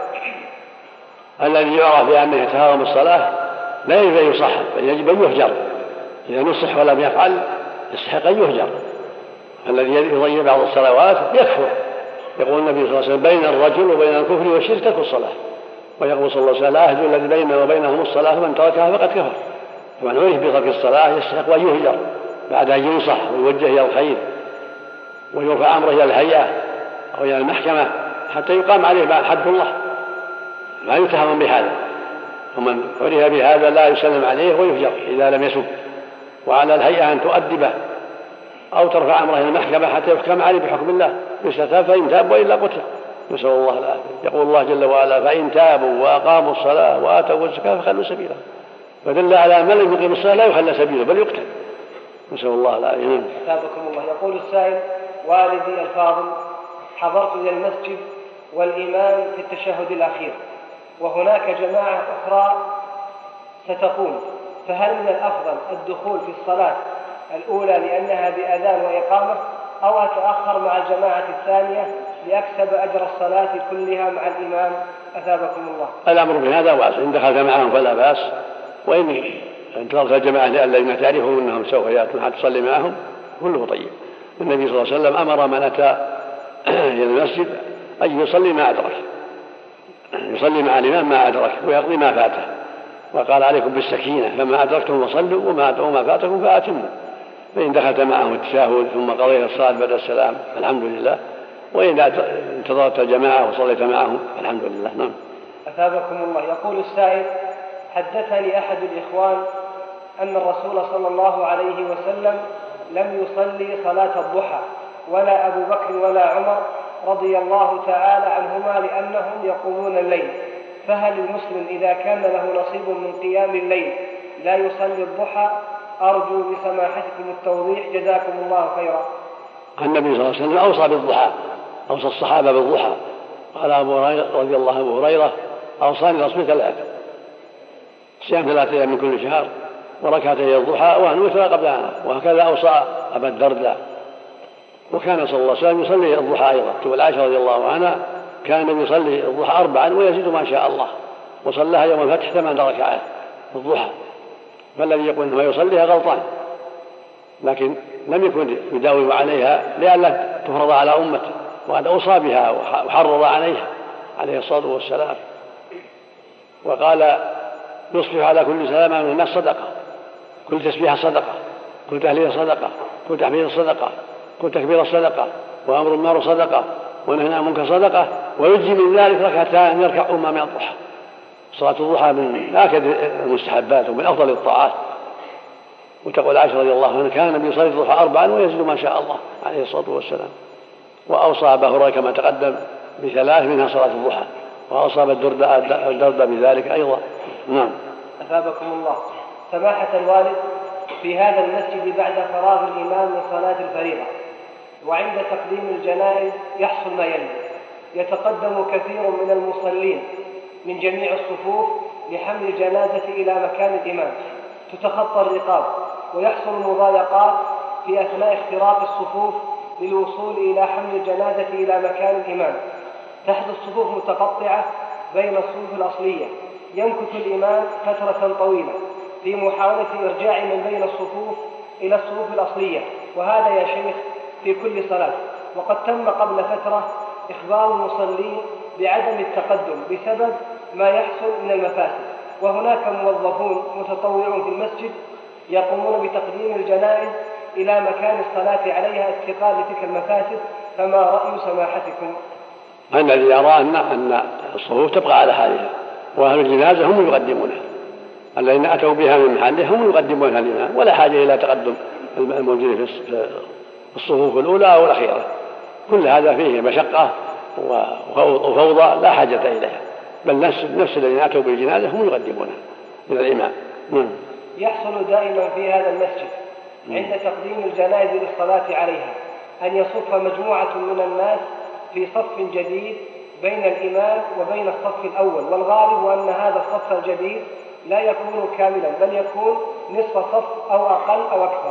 الذي يعرف بأنه يتهاون بالصلاة لا يجب أن يصحب، بل يجب أن يهجر. إذا نصح ولم يفعل يستحق أن يهجر. الذي يضيع بعض الصلوات يكفر. يقول النبي صلى الله عليه وسلم: بين الرجل وبين الكفر والشرك ترك الصلاة. ويقول صلى الله عليه وسلم: لا أهد الذي بيننا وبينهم الصلاة فمن تركها فقد كفر. فمن عرف بترك الصلاة يستحق أن يهجر بعد أن ينصح ويوجه إلى الخير ويرفع أمره إلى الهيئة أو إلى المحكمة حتى يقام عليه حد الله، لا يتهم بهذا. ومن عرف بهذا لا يسلم عليه ويهجر إذا لم يسب، وعلى الهيئة أن تؤدبه أو ترفع أمره إلى المحكمة حتى يحكم عليه بحكم الله، يستتاب فإن تاب وإلا قتل، نسأل الله العافية. يقول الله جل وعلا: فإن تابوا وأقاموا الصلاة وآتوا الزكاة فخلوا سبيلهم. فدل على من لم يقيم الصلاة لا يخلى سبيله بل يقتل، نسأل الله العافية. أثابكم الله. يقول السائل: والدي الفاضل، حضرت إلى المسجد والإمام في التشهد الأخير وهناك جماعة أخرى ستقوم، فهل من الأفضل الدخول في الصلاة الأولى لأنها بأذان وإقامة، أو أتأخر مع الجماعة الثانية لأكسب أجر الصلاة كلها مع الإمام؟ أثابكم الله. الأمر بهذا واسع، إن دخلت معهم فلا بأس، وإن انتظرت الجماعة الذين تعرفهم أنهم سوف يأتون حتى تصلي معهم كله طيب. النبي صلى الله عليه وسلم أمر من أتى إلى المسجد أن يصلي ما أدرك، يصلي مع الإمام ما أدرك ويقضي ما فاته، وقال: عليكم بالسكينة، فما أدركتم فصلوا وما فاتكم فأتموا. فإن دخلت معهم التشهد ثم قضيت الصلاة بعد السلام فالحمد لله، وإن انتظرت الجماعة وصليت معهم فالحمد لله. نعم. أثابكم الله. يقول السائل: حدثني أحد الإخوان أن الرسول صلى الله عليه وسلم لم يصلي صلاة الضحى ولا أبو بكر ولا عمر رضي الله تعالى عنهما لأنهم يقومون الليل، فهل المسلم إذا كان له نصيب من قيام الليل لا يصلي الضحى؟ أرجو بسماحتكم التوضيح، جزاكم الله خيرا. النبي صلى الله عليه وسلم أوصى بالضحى، أوصى الصحابة بالضحى. قال أبو هريرة رضي الله عنه: أبو هريرة أوصاني رسول 3: صيام 3 أيام من كل شهر وركعتي الضحى وأن أوتر قبلها. وهكذا أوصى أبا الدرداء. وكان صلى الله عليه وسلم يصلي الضحى أيضا. تقول عائشة رضي الله عنها: كان النبي يصلي الضحى 4 ويزيد ما شاء الله، وصلىها يوم الفتح 8 ركعات الضحى. فالذي يقول إنما يصليها غلطان، لكن لم يكن يداوم عليها لئلا تفرض على أمته، وقد أوصى بها وحرض عليها عليه الصلاة والسلام، وقال: يصبح على كل سلامة من الناس صدقة، كل تسبيح صدقة، كل تهليل صدقة، كل تحميد صدقة، كل تكبير صدقة، وأمر بالمعروف صدقة، ونهي عن المنكر صدقة، ويجزي من ذلك ركعتان يركعهما من الضحى. صلاة الضحى من آكد المستحبات ومن أفضل الطاعات. وتقول عائشة رضي الله عنها: كان النبي يصلي الضحى 4 ويزيد ما شاء الله عليه الصلاة والسلام. وأوصى أبا هريرة كما تقدم ب3 منها صلاة الضحى، وأوصى الدرداء بذلك أيضا. نعم. أثابكم الله. سماحة الوالد، في هذا المسجد بعد فراغ الإمام من صلاة الفريضة وعند تقديم الجنائز يحصل ما يلي: يتقدم كثير من المصلين من جميع الصفوف لحمل الجنازة إلى مكان الإمام، تتخطى الرقاب، ويحصل مضايقات في أثناء اختراق الصفوف للوصول إلى حمل الجنازة إلى مكان الإمام. تحدث صفوف متقطعة بين الصفوف الأصلية، يمكث الإمام فترة طويلة في محاولة إرجاع من بين الصفوف إلى الصفوف الأصلية، وهذا يا شيخ في كل صلاة. وقد تم قبل فترة إخبار المصلين بعدم التقدم بسبب ما يحصل من المفاسد، وهناك موظفون متطوعون في المسجد يقومون بتقديم الجنائز إلى مكان الصلاة عليها اتقاء لتلك المفاسد، فما رأي سماحتكم؟ أنا الذي أرى أن الصفوف تبقى على حالها، وأهل الجنازة هم يقدمونها، الذين أتوا بها من محلها هم يقدمونها الإمام، ولا حاجة إلى تقدم الموجود في الصفوف الأولى أو الأخيرة. كل هذا فيه مشقة وفوضى لا حاجة إليها، بل نفس الذين أتوا بالجنازة هم يقدمونها إلى الإمام. يحصل دائما في هذا المسجد عند تقديم الجنائز للصلاة عليها أن يصف مجموعة من الناس في صف جديد بين الإمام وبين الصف الأول، والغالب أن هذا الصف الجديد لا يكون كاملا بل يكون نصف صف أو أقل أو أكثر،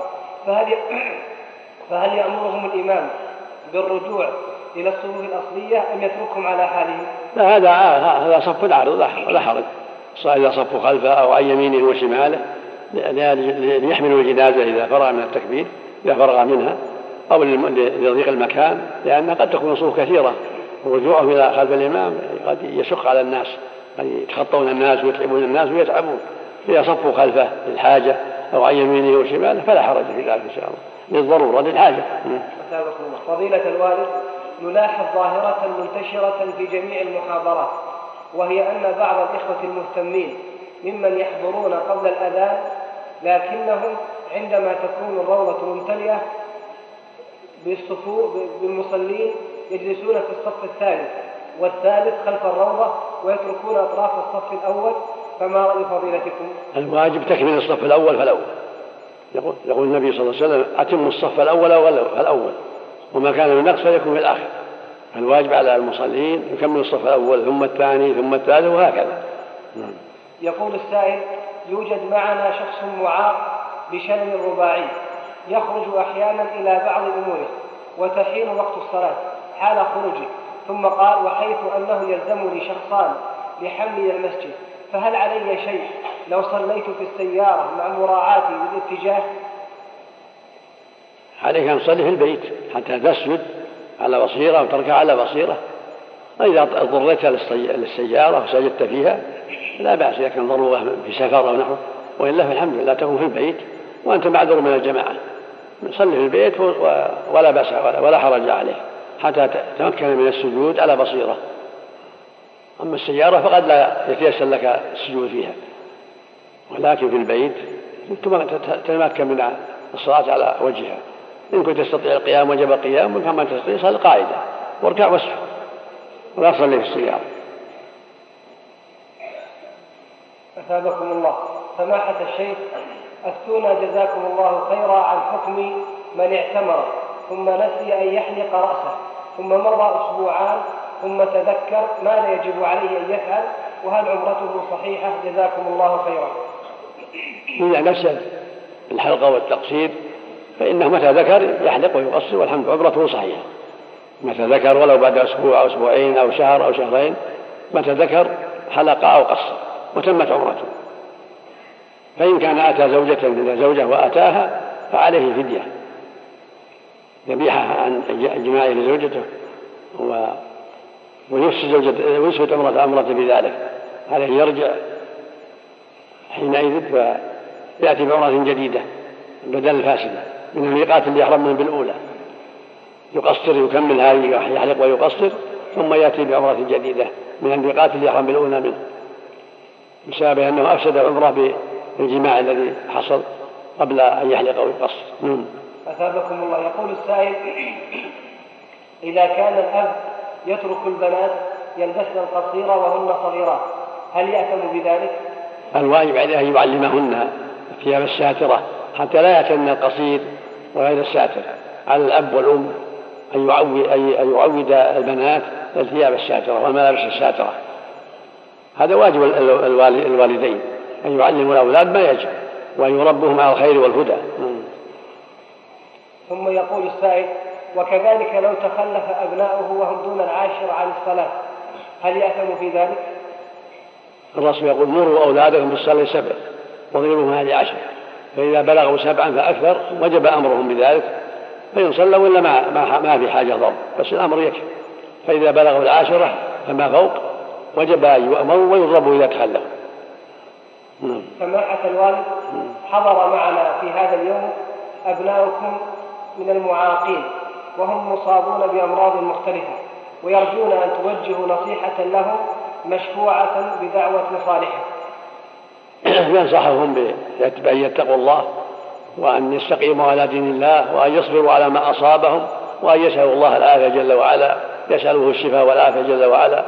فهل يأمرهم الإمام بالرجوع إلى الصفوف الأصلية أم يتركهم على حالهم؟ لا، هذا صف عارض لا حرج، إذا صفوا خلفه أو عن يمينه وشماله ليحملوا الجنازة إذا فرغ من التكبير، إذا فرغ منها، أو لضيق المكان، لأنها قد تكون صفوف كثيرة ورجوعهم إلى خلف الإمام قد يشق على الناس، قد يتخطون الناس ويتعبون الناس ويتعبون. إذا صفوا خلفه للحاجة أو عن يمينه وشماله فلا حرج في ذلك إن شاء الله، للضرورة للحاجة. فضيلة الوالد، نلاحظ ظاهرة منتشرة في جميع المحاضرات، وهي أن بعض الإخوة المهتمين ممن يحضرون قبل الأذان لكنهم عندما تكون الروضة ممتلئة بالمصلين يجلسون في الصف الثالث والثالث خلف الروضة ويتركون أطراف الصف الأول، فما رأي فضيلتكم؟ الواجب تكمل الصف الأول فالأول، يقول النبي صلى الله عليه وسلم: أتم الصف الأول فالأول، وما كان من نقص فليكن في الآخر. الواجب على المصلين يكمل الصف الأول ثم الثاني ثم الثالث وهكذا. يقول السائل: يوجد معنا شخص معاق بشلل رباعي يخرج أحيانا إلى بعض أموره وتحين وقت الصلاة حال خروجه، ثم قال: وحيث أنه يلزمني شخصان لحمل المسجد، فهل علي شيء لو صليت في السيارة مع مراعاتي للاتجاه؟ عليك أن تصلي في البيت حتى تسجد على بصيرة وتركع على بصيرة، وإذا اضطريت للسيارة وسجدت فيها لا بأس إذا كان ضرورة في سفر أو نحو، وإلا فالحمد لله تكون في البيت وأنت معذور من الجماعة. صلي في البيت ولا بأس ولا حرج عليه حتى تمكن من السجود على بصيرة. أما السيارة فقد لا يتيسر لك السجود فيها، ولكن في البيت تتمكن من الصلاة على وجهها. إن كنت تستطيع القيام وجب قيام، وكما تستطيع صل قاعدة واركع واسجد ولا تصلي في السيارة. أثابكم الله. سماحة الشيخ، أفتونا جزاكم الله خيرا عن حكم من اعتمر ثم نسي أن يحلق رأسه، ثم مضى أسبوعان ثم تذكر ماذا يجب عليه أن يفعل، وهل عمرته صحيحة؟ جزاكم الله خيرا. إذا نسي الحلقة والتقصير فإنه متى ذكر يحلق ويقصر، والحمد عمرته صحيحة. متى ذكر ولو بعد أسبوع أو أسبوعين أو شهر أو شهرين، متى ذكر حلق أو قصر وتمت عمرته. فإن كان أتى زوجة وأتاها فعليه فدية ذبيحة عن جماعه لزوجته ويسفت عمرة بذلك، عليه يرجع حينئذ فيأتي بعمرة جديدة بدل الفاسدة من الميقات اللي يحرم من بالأولى، يقصر يكمل هذه يحلق ويقصر، ثم يأتي بعمرة جديدة من الميقات اللي يحرم بالأولى منه، بسبب أنه أفسد عمره بالجماع الذي حصل قبل أن يحلق ويقصر. أثابكم الله. يقول السائل: إذا كان الأب يترك البنات يلبسن القصيرة وهن صغيرات هل يأثم بذلك؟ الواجب عليه أن يعلمهن الثياب الساترة حتى لا يأتين القصير وغير الساتر. على الأب والأم أن يعود البنات الثياب الساترة والملابس الساترة، هذا واجب الوالدين أن يعلموا الأولاد ما يجب وأن يربوهم على الخير والهدى. ثم يقول السائل: وكذلك لو تخلف أبناؤه وهم دون العاشر عن الصلاة هل يأثم في ذلك؟ الرسول يقول: مروا أولادكم بالصلاة 7 واضربوهم هذه 10، فإذا بلغوا 7 فأكثر وجب أمرهم بذلك، فإن صلوا إلا ما في حاجة ضرب، بس الأمر يكفي. فإذا بلغوا 10 فما فوق وجب أن يؤمروا ويضربوا إذا تخلفوا. سماحة الوالد، حضر معنا في هذا اليوم أبناؤكم من المعاقين وهم مصابون بأمراض مختلفة، ويرجون أن توجهوا نصيحة لهم مشفوعة بدعوة صالحة. ينصحهم بأن يتقوا الله وأن يستقيموا على دين الله وأن يصبروا على ما أصابهم وأن يسألوا الله العافية جل وعلا، يسأله الشفاء والعافية جل وعلا.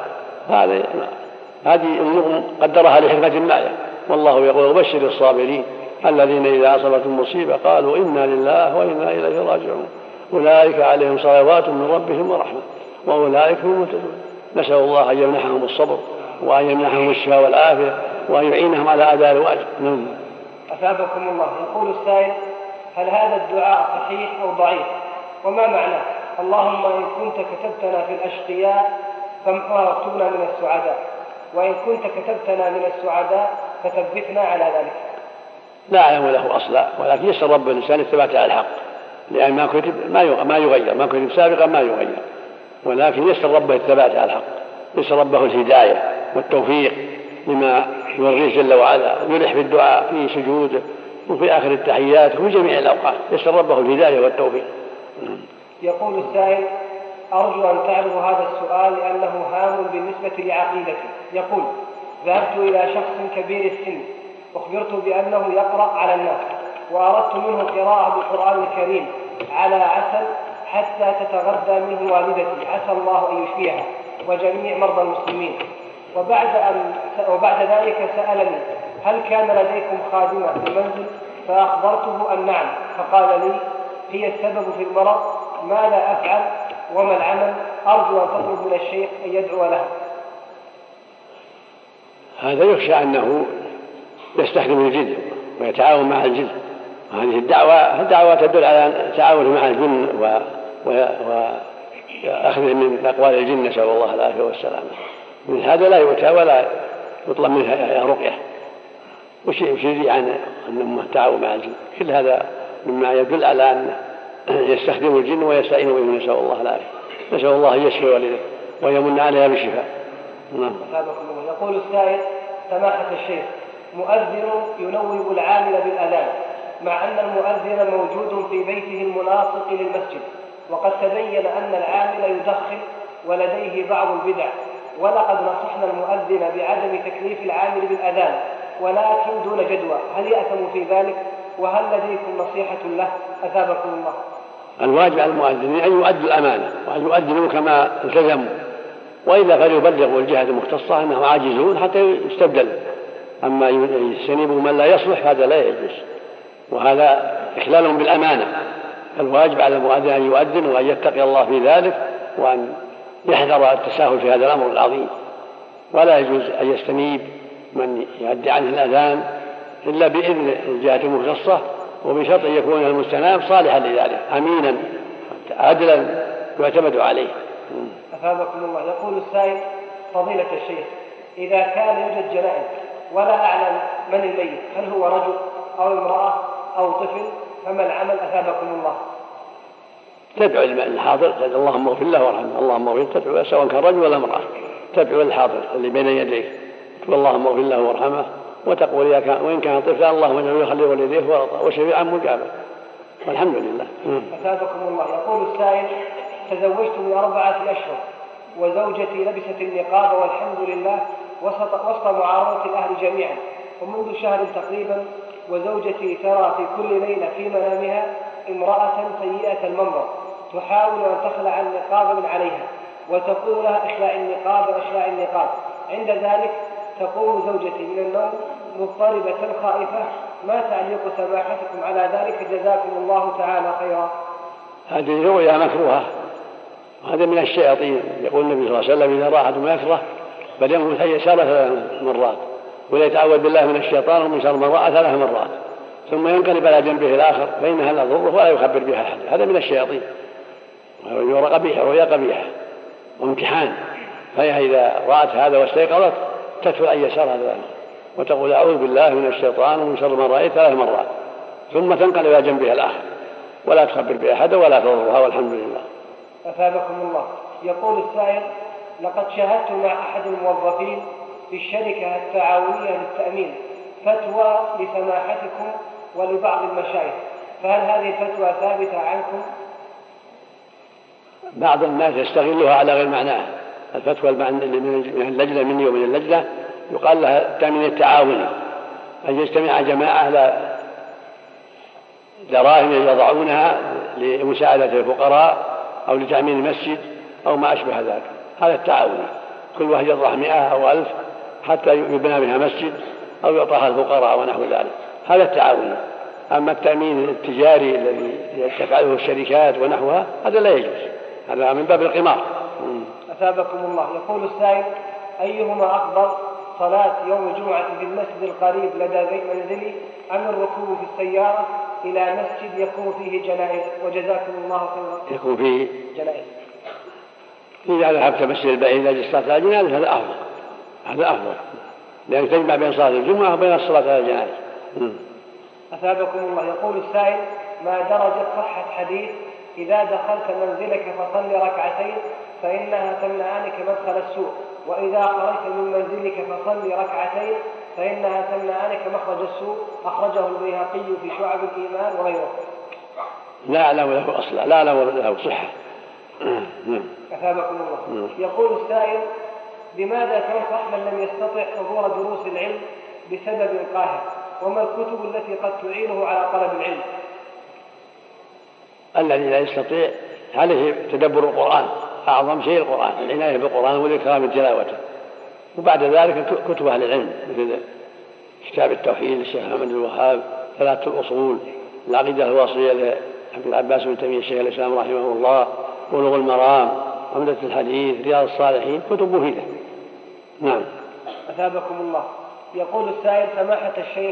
هذه أمور قدرها لحكمة ما، والله يقول بشر الصابرين الذين إذا أصابتهم مصيبة قالوا إنا لله وإنا إليه راجعون أولئك عليهم صلوات من ربهم ورحمة وأولئك هم المهتدون. نسأل الله أن يمنحهم الصبر وأن يمنحهم الشفاء والعافية وأن يعينهم على أداء الواجب. أثابكم الله. يقول السائل: هل هذا الدعاء صحيح أو ضعيف؟ وما معناه؟ اللهم إن كنت كتبتنا في الأشقياء فامحها واكتبنا من السعداء، وإن كنت كتبتنا من السعداء فثبتنا على ذلك. لا أعلم له أصلا، ولكن يسأل رب الإنسان الثبات على الحق، لأن ما كتب ما يغير، ما كتب سابقا ما يغير، ولكن يسأل ربه الثبات على الحق، يسأل ربه الهداية والتوفيق لما يرضيه جل وعلا، ويلح في الدعاء في سجوده وفي آخر التحيات وفي جميع الأوقات، يسأل ربه الهداية والتوفيق. يقول السائل: أرجو أن تعرضوا هذا السؤال لأنه هام بالنسبة لعقيدتي. يقول: ذهبت إلى شخص كبير السن أخبرت بأنه يقرأ على الناس، وأردت منه قراءة بالقرآن الكريم على عسل حتى تتغذى منه والدتي، عسى الله أن يشفيها وجميع مرضى المسلمين. وبعد ذلك سألني: هل كان لديكم خادمة في المنزل؟ فأخبرته أن نعم، فقال لي: هي السبب في المرض، ماذا أفعل وما العمل؟ أرجو أن تطلب من الشيخ أن يدعو له. هذا يخشى أنه يستخدم الجن ويتعاون مع الجن، هذه الدعوة تدل على تعاون مع الجن وأخذه من أقوال الجن، نسأل الله العافية والسلامة. من هذا لا يؤتى ولا يطلب منها رقية، وشيء عن أنه تعاون مع الجن، كل هذا مما يدل على أن يستخدم الجن ويستعين به، نسأل الله العافية. نسأل الله أن يشفي والده ويمن عليها بالشفاء. يقول السائل: سماحة الشيخ، مؤذن ينوب العامل بالأذان مع أن المؤذن موجود في بيته الملاصق للمسجد، وقد تبين أن العامل يدخن ولديه بعض البدع، ولقد نصحنا المؤذن بعدم تكليف العامل بالأذان ولكن دون جدوى، هل يأثم في ذلك؟ وهل لديكم نصيحة له؟ أثابكم الله. الواجب على المؤذنين أن يؤدوا الأمانة وأن يؤذنوا كما التزموا، وإلا فليبلغوا الجهة المختصة أنهم عاجزون حتى يستبدل. أما يجتنبوا من لا يصلح هذا لا يجوز، وهذا إخلال بالأمانة. الواجب على المؤذن أن يؤذن وأن يتقي الله في ذلك، وأن يحذر التساهل في هذا الأمر العظيم، ولا يجوز أن يستنيب من يؤدي عنه الأذان إلا بإذن الجهة المختصة، وبشرط أن يكون المستناب صالحا لذلك أمينا عدلا يعتمد عليه. أثابكم الله. يقول السائل: فضيلة الشيخ، إذا كان يوجد جنائز ولا أعلم من الميت، هل هو رجل أو امرأة أو طفل، فما العمل؟ أثابكم الله. تدعو الحاضر، اللهم اغفر له وارحمه، اللهم اغفر، تدعو سواء كان رجل ولا امرأة، تدعو الحاضر اللي بين يديك، اللهم اغفر له وارحمه، وتقول وإن كان طفلا اللهم اجعله يخلي والديه ورطا وشفيعا مجابا، والحمد لله. أثابكم الله. يقول السائل: تزوجت من 4 أشهر وزوجتي لبست النقاب والحمد لله وسط معارضة الأهل جميعا، ومنذ شهر تقريبا وزوجتي ترى في كل ليلة في منامها امرأة سيئة المنظر تحاول أن تخلع النقاب من عليها وتقول لها: اخلع النقاب اخلع النقاب. عند ذلك تقوم زوجتي من النوم مضطربة خائفة. ما تعليق سماحتكم على ذلك؟ جزاكم الله تعالى خيرا. هذه رؤيا مكروهة، هذا من الشياطين. يقول النبي صلى الله عليه وسلم: إذا راحت ما يكره فلينفث أن يسار 3 مرات، وليتعوذ بالله من الشيطان ومن شر ما رأى 3 مرات، ثم ينقلب على جنبه الآخر فإنها لا تضره ولا يخبر بها أحد. هذا من الشياطين، رؤيا قبيحة وامتحان. فهي إذا رأت هذا واستيقظت تدخل أن يسارها ذلك وتقول: أعوذ بالله من الشيطان ومن شر ما رأيت 3 مرات، ثم تنقلب على جنبها الآخر ولا تخبر بها أحد ولا تضرها، والحمد لله. أثابكم الله. يقول السائل: لقد شاهدت مع أحد الموظفين في الشركة التعاونية للتأمين فتوى لسماحتكم ولبعض المشايخ، فهل هذه الفتوى ثابتة عنكم؟ بعض الناس يستغلها على غير معناها. الفتوى من اللجنة مني ومن اللجنة يقال لها التأمين التعاوني، أن يجتمع جماعة على دراهم يضعونها لمساعدة الفقراء أو لتأمين المسجد أو ما أشبه ذلك. هذا التعاوني، كل واحد يضع 100 أو 1000 حتى يبنى بها مسجد أو يعطاها الفقراء ونحو ذلك، هذا التعاوني. أما التأمين التجاري الذي تفعله الشركات ونحوها هذا لا يجوز، هذا من باب القمار. أثابكم الله. يقول السائل: أيهما أفضل، صلاة يوم الجمعة في المسجد القريب لدى بيت منزلي أم الركوب في السيارة إلى مسجد يكون فيه جنائز؟ وجزاكم الله خيرا. يكون فيه جنائز. إذا ذهبت مسجد البعيد لأجل صلاة الجنائز هذا أفضل، هذا أفضل، لأن تجمع بين صلاة الجمعة وبين الصلاة على الجنائز. أثابكم الله. يقول السائل: ما درجة صحة حديث إذا دخلت منزلك فصل ركعتين فإنها تمنعانك مدخل السوء، وإذا خرجت من منزلك فصل ركعتين فإنها تمنعانك مخرج السوء، أخرجه البيهقي في شعب الإيمان وغيره؟ لا له أصلا، لا له صحة. أثابكم الله. يقول السائل: لماذا تنصح من لم يستطع حضور دروس العلم بسبب قاهر، وما الكتب التي قد تعينه على طلب العلم؟ الذي لا يستطيع عليه تدبر القرآن، أعظم شيء القرآن، العناية بالقرآن والإكرام من تلاوته، وبعد ذلك كتب أهل العلم مثل كتاب التوحيد للشيخ محمد بن الوهاب، ثلاثة الأصول، العقيدة الوصية لعبد العباس بن تيمية الشيخ الإسلام رحمه الله، بلوغ المرام، عمدة الحديث، رياض الصالحين، كتب مفيدة. نعم. أثابكم الله. يقول السائل: سماحة الشيخ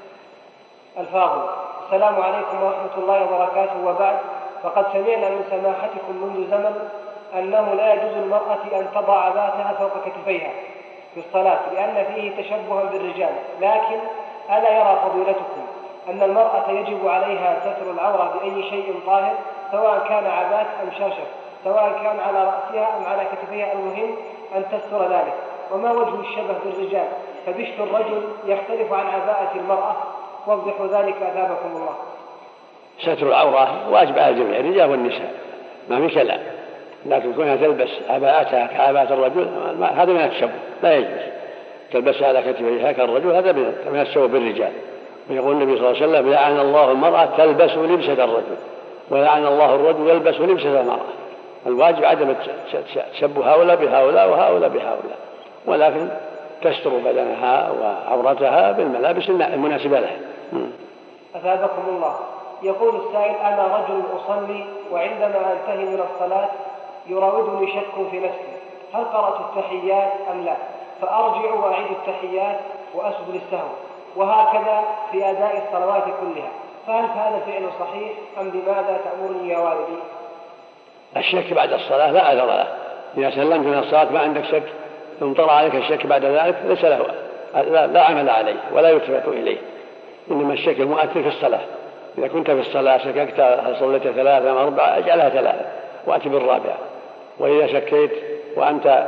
الفاضل، السلام عليكم ورحمة الله وبركاته، وبعد، فقد سمعنا من سماحتكم منذ زمن أنه لا يجوز المرأة أن تضع عباءتها فوق كتفيها في الصلاة لأن فيه تشبها بالرجال، لكن ألا يرى فضيلتكم أن المرأة يجب عليها ستر العورة بأي شيء طاهر، سواء كان عباءة أم شرشف، سواء كان على رأسها أم على كتفيها، المهم أن تستر ذلك؟ وما وجه الشبه بالرجال؟ فبشت الرجل يختلف عن عباءة المرأة، وضحوا ذلك أثابكم الله. ستر العورة واجب على الجميع، الرجال والنساء، ما في كلام، لكن كونها تلبس عباءتها كعباءة الرجل هذا من التشبه، لا يجوز تلبسها على كتفيها كالرجل، هذا من التشبه بالرجال. ويقول النبي صلى الله عليه وسلم: لعن الله المرأة تلبس لبسة الرجل، ولعن الله الرجل يلبس لبسة المرأة. الواجب عدم تشبه هؤلاء بهؤلاء وهؤلاء بهؤلاء، ولكن تستر بدنها وعورتها بالملابس المناسبة لها. أثابكم الله. يقول السائل: أنا رجل أصلي وعندما أنتهي من الصلاة يراودني شك في نفسي، هل قرأت التحيات أم لا؟ فأرجع وأعيد التحيات وأسجد للسهو، وهكذا في أداء الصلوات كلها، فهل هذا فعل صحيح أم بماذا تأمرني يا والدي؟ الشك بعد الصلاة لا أثر له، إذا سلمت من الصلاة ما عندك شك ثم طرأ عليك الشك بعد ذلك ليس له، لا عمل عليه ولا يلتفت إليه، إنما الشك المؤثر في الصلاة. إذا كنت في الصلاة شككت هل صليت 3 أم 4 اجعلها 3 وأتي بالرابعة. وإذا شكيت وأنت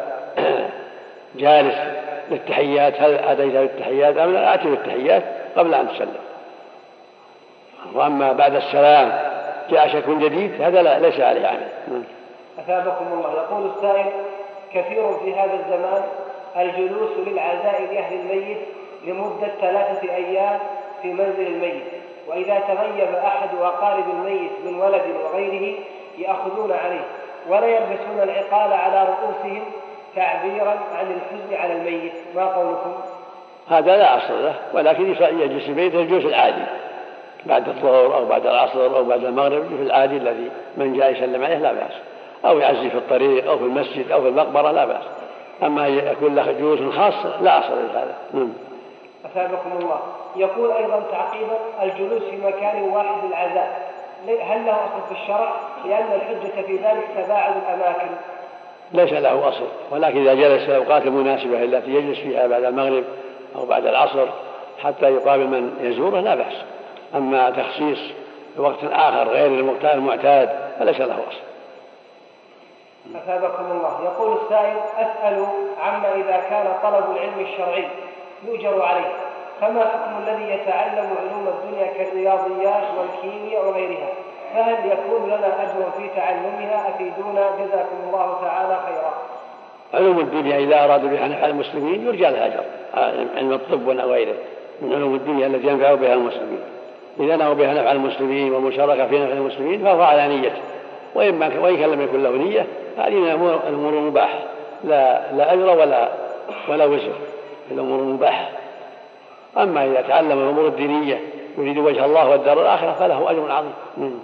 جالس للتحيات هل أتيت بالتحيات أم لا، أتي بالتحيات قبل أن تسلم. وأما بعد السلام جاء شك جديد هذا ليس عليه عمل. أثابكم الله. يقول السائل: كثير في هذا الزمان الجلوس للعزاء لأهل الميت لمدة 3 أيام في منزل الميت، وإذا تغيب أحد أقارب الميت من ولد وغيره يأخذون عليه ولا يلبسون العقال على رؤوسهم تعبيرا عن الحزن على الميت، ما قولكم؟ هذا لا أصل له، ولكن يجلس في بيته الجلوس العادي بعد الظهر أو بعد العصر أو بعد المغرب، في العادي الذي من جاء يسلم عليه لا بأس، أو يعزي في الطريق أو في المسجد أو في المقبرة لا بأس. أما يكون له جلوس خاص لا أصل لهذا. أثابكم الله. يقول أيضا تعقيبا: الجلوس في مكان واحد للعزاء هل له أصل في الشرع؟ لأن الحجة في ذلك تباعد الأماكن. ليس له أصل، ولكن إذا جلس في الأوقات المناسبة التي يجلس فيها بعد المغرب أو بعد العصر حتى يقابل من يزوره لا بأس. أما تخصيص وقت آخر غير المعتاد فليس له أصل. أثابكم الله. يقول السائل: أسأل عما إذا كان طلب العلم الشرعي يؤجر عليه، فما حكم الذي يتعلم علوم الدنيا كالرياضيات والكيمياء وغيرها؟ فهل يكون لنا أجر في تعلمها؟ أفيدونا جزاكم الله تعالى خيرا. علوم الدنيا إذا أرادوا بها نفع المسلمين يرجى لها أجر، علم الطب وغيره من علوم الدنيا التي ينفع بها المسلمين. إذا نووا بها نفع المسلمين والمشاركة في نفع المسلمين فهو على نيته، وإن كان لم يكن له نية هذه الأمور مباحة، لا أجر ولا وزر، الأمور مباحة. أما إذا تعلم الأمور الدينية يريد وجه الله والدار الآخرة فله أجر عظيم.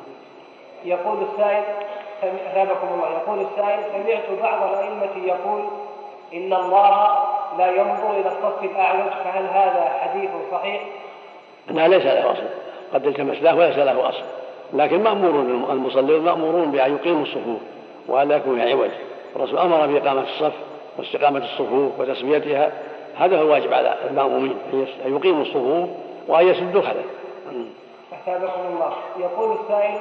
يقول السائل: أثابكم الله. يقول السائل: سمعت بعض الأئمة يقول إن الله لا ينظر إلى الصف الأعوج، فهل هذا حديث صحيح؟ لا، ليس له أصل، قد التمس له وليس له أصل، لكن المصلون مأمورون بأن يقيموا الصفوف وألا يكون فيها عوج. الرسول أمر بإقامة الصف واستقامة الصفوف وتسويتها، هذا هو الواجب على المأمومين، أن يقيموا الصفوف وأن يسدوا خلل. أثابكم الله. يقول السائل: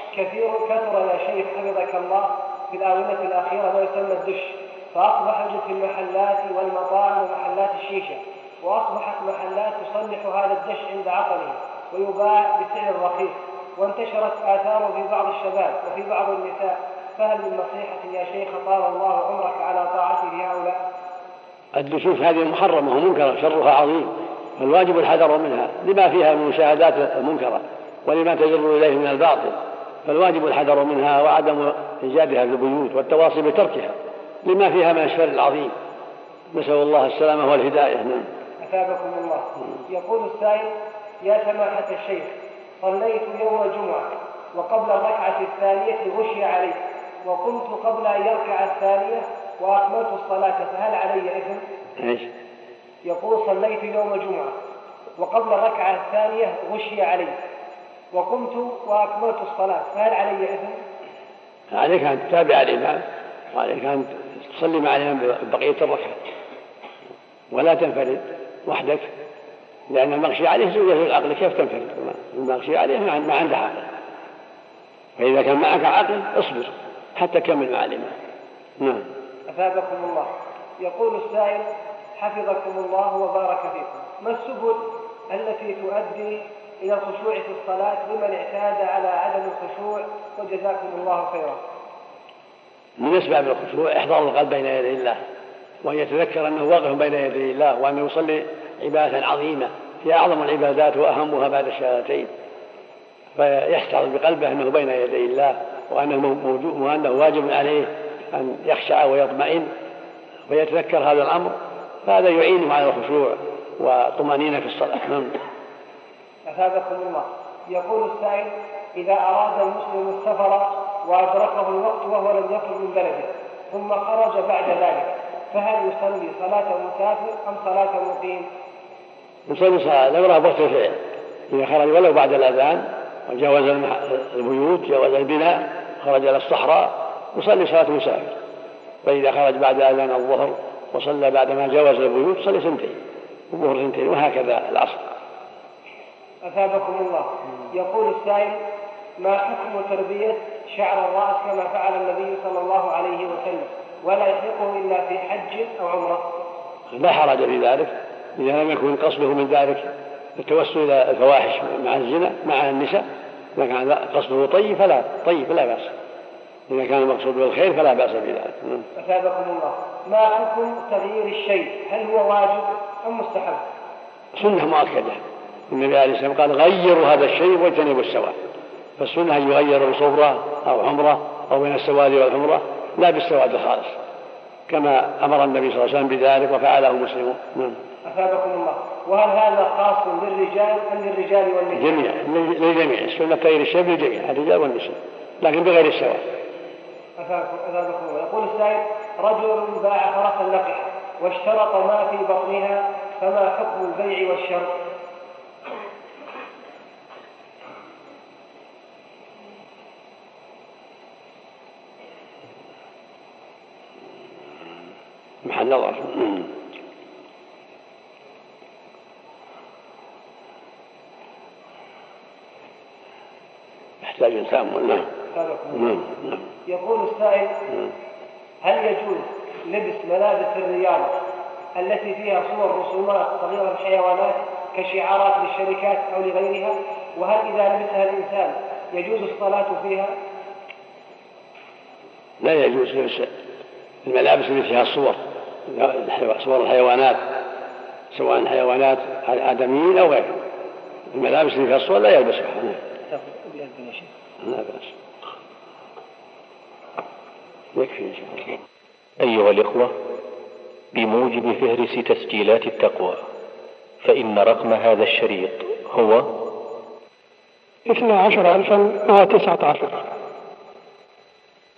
كثر يا شيخ حفظك الله في الآونة الأخيرة ما يسمى الدش، فأصبح يوجد في المحلات والمطاعم ومحلات الشيشة، وأصبحت محلات تصلح هذا الدش عند عقله ويباع بسعر رخيص، وانتشرت آثاره في بعض الشباب وفي بعض النساء، فهل من نصيحة يا شيخ طال الله عمرك على طاعته هؤلاء؟ الدشوش هذه محرمة ومنكرة شرها عظيم، فالواجب الحذر منها لما فيها من مشاهدات المنكرة ولما تجر إليه من الباطل، فالواجب الحذر منها وعدم إيجادها في البيوت والتواصي بتركها لما فيها من الشر العظيم، نسأل الله السلامة والهداية. أثابكم الله. يقول السائل: يا سماحة الشيخ، صليت يوم الجمعة وقبل الركعة الثانية غشي علي، وقمت قبل أن يركع الثانية وأكملت الصلاة، فهل علي إثم؟ إيش؟ يقول: صليت يوم الجمعة وقبل الركعة الثانية غشي علي وقمت وأكملت الصلاة، فهل علي إثم؟ عليك أن تتابع الإمام، وعليك أن تصلي مع الإمام بقية الركعة ولا تنفرد وحدك، لأن المغشي عليه زوجة العقل، كيف تنفرد؟ المغشي عليه ما عنده عقل، فإذا كان معك عقل اصبر حتى كمل مع الإمام. أثابكم الله. يقول السائل: حفظكم الله وبارك فيكم، ما السبل التي تؤدي إلى الخشوع في الصلاة لمن اعتاد على عدم الخشوع، وجزاكم الله خيرا؟ من أسباب الخشوع إحضار القلب بين يدي الله، وأن يتذكر أنه واقف بين يدي الله، وأنه يصلي عبادة عظيمة هي أعظم العبادات وأهمها بعد الشهادتين، فيحتفظ بقلبه أنه بين يدي الله وأنه موجود وأنه واجب عليه أن يخشع ويطمئن ويتذكر هذا الأمر، فهذا يعينه على الخشوع وطمأنينة في الصلاة. أثابكم الله. يقول السائل: إذا أراد المسلم السفر وأدركه الوقت وهو لم يخرج من بلده ثم خرج بعد ذلك، فهل يصلي صلاة مسافر أم صلاة مقيم؟ يصلي صلاة لو رأى وقت الفعل، إذا خرج ولو بعد الأذان وجاوز البيوت جاوز البناء خرج إلى الصحراء يصلي صلاة مسافر، فإذا خرج بعد أذان الظهر وصلى بعد ما جاوز البيوت صلي سنتين الظهر سنتين، وهكذا العصر. أثابكم الله. يقول السائل: ما حكم تربية شعر الرأس كما فعل النبي صلى الله عليه وسلم ولا يحلقه إلا في حج أو عمرة؟ لا حرج في ذلك إذا لم يكن قصده من ذلك التوسل إلى الفواحش مع الزنا مع النساء، إذا كان قصده طيب فلا بأس، إذا كان المقصود بالخير فلا بأس بذلك. أثابكم الله. ما حكم تغيير الشيء، هل هو واجب أم مستحب؟ سنة مؤكدة، النبي عليه السلام قال: غيروا هذا الشيء واجتنبوا السواد، فالسنة أن يغير بصفرة أو حمرة أو بين السواد والحمرة لا بالسواد الخالص، كما أمر النبي صلى الله عليه وسلم بذلك وفعله مسلم. أثابكم الله. وهل هذا خاص للرجال أم للرجال والنساء؟ للجميع، السنة تغيير الشيء للجميع، الرجال والنساء، لكن بغير السواد. أثابكم الله. يقول السائل: رجل باع فرسا لقحة واشترط ما في بطنها، فما حكم البيع والشرط؟ محل نظر. يحتاج تأمل. يقول السائل: هل يجوز لبس ملابس الرياضة التي فيها صور رسومات صغيرة الحيوانات كشعارات للشركات أو لغيرها؟ وهل إذا لبسها الإنسان يجوز الصلاة فيها؟ لا يجوز لبس الملابس التي فيها صور الحيوانات، سواء حيوانات آدميين أو غيرهم. الملابس اللي فيها الصور لا يلبسها. لا بأس، يكفي إن شاء الله. أيها الإخوة، بموجب فهرس تسجيلات التقوى فإن رقم هذا الشريط هو 12,119.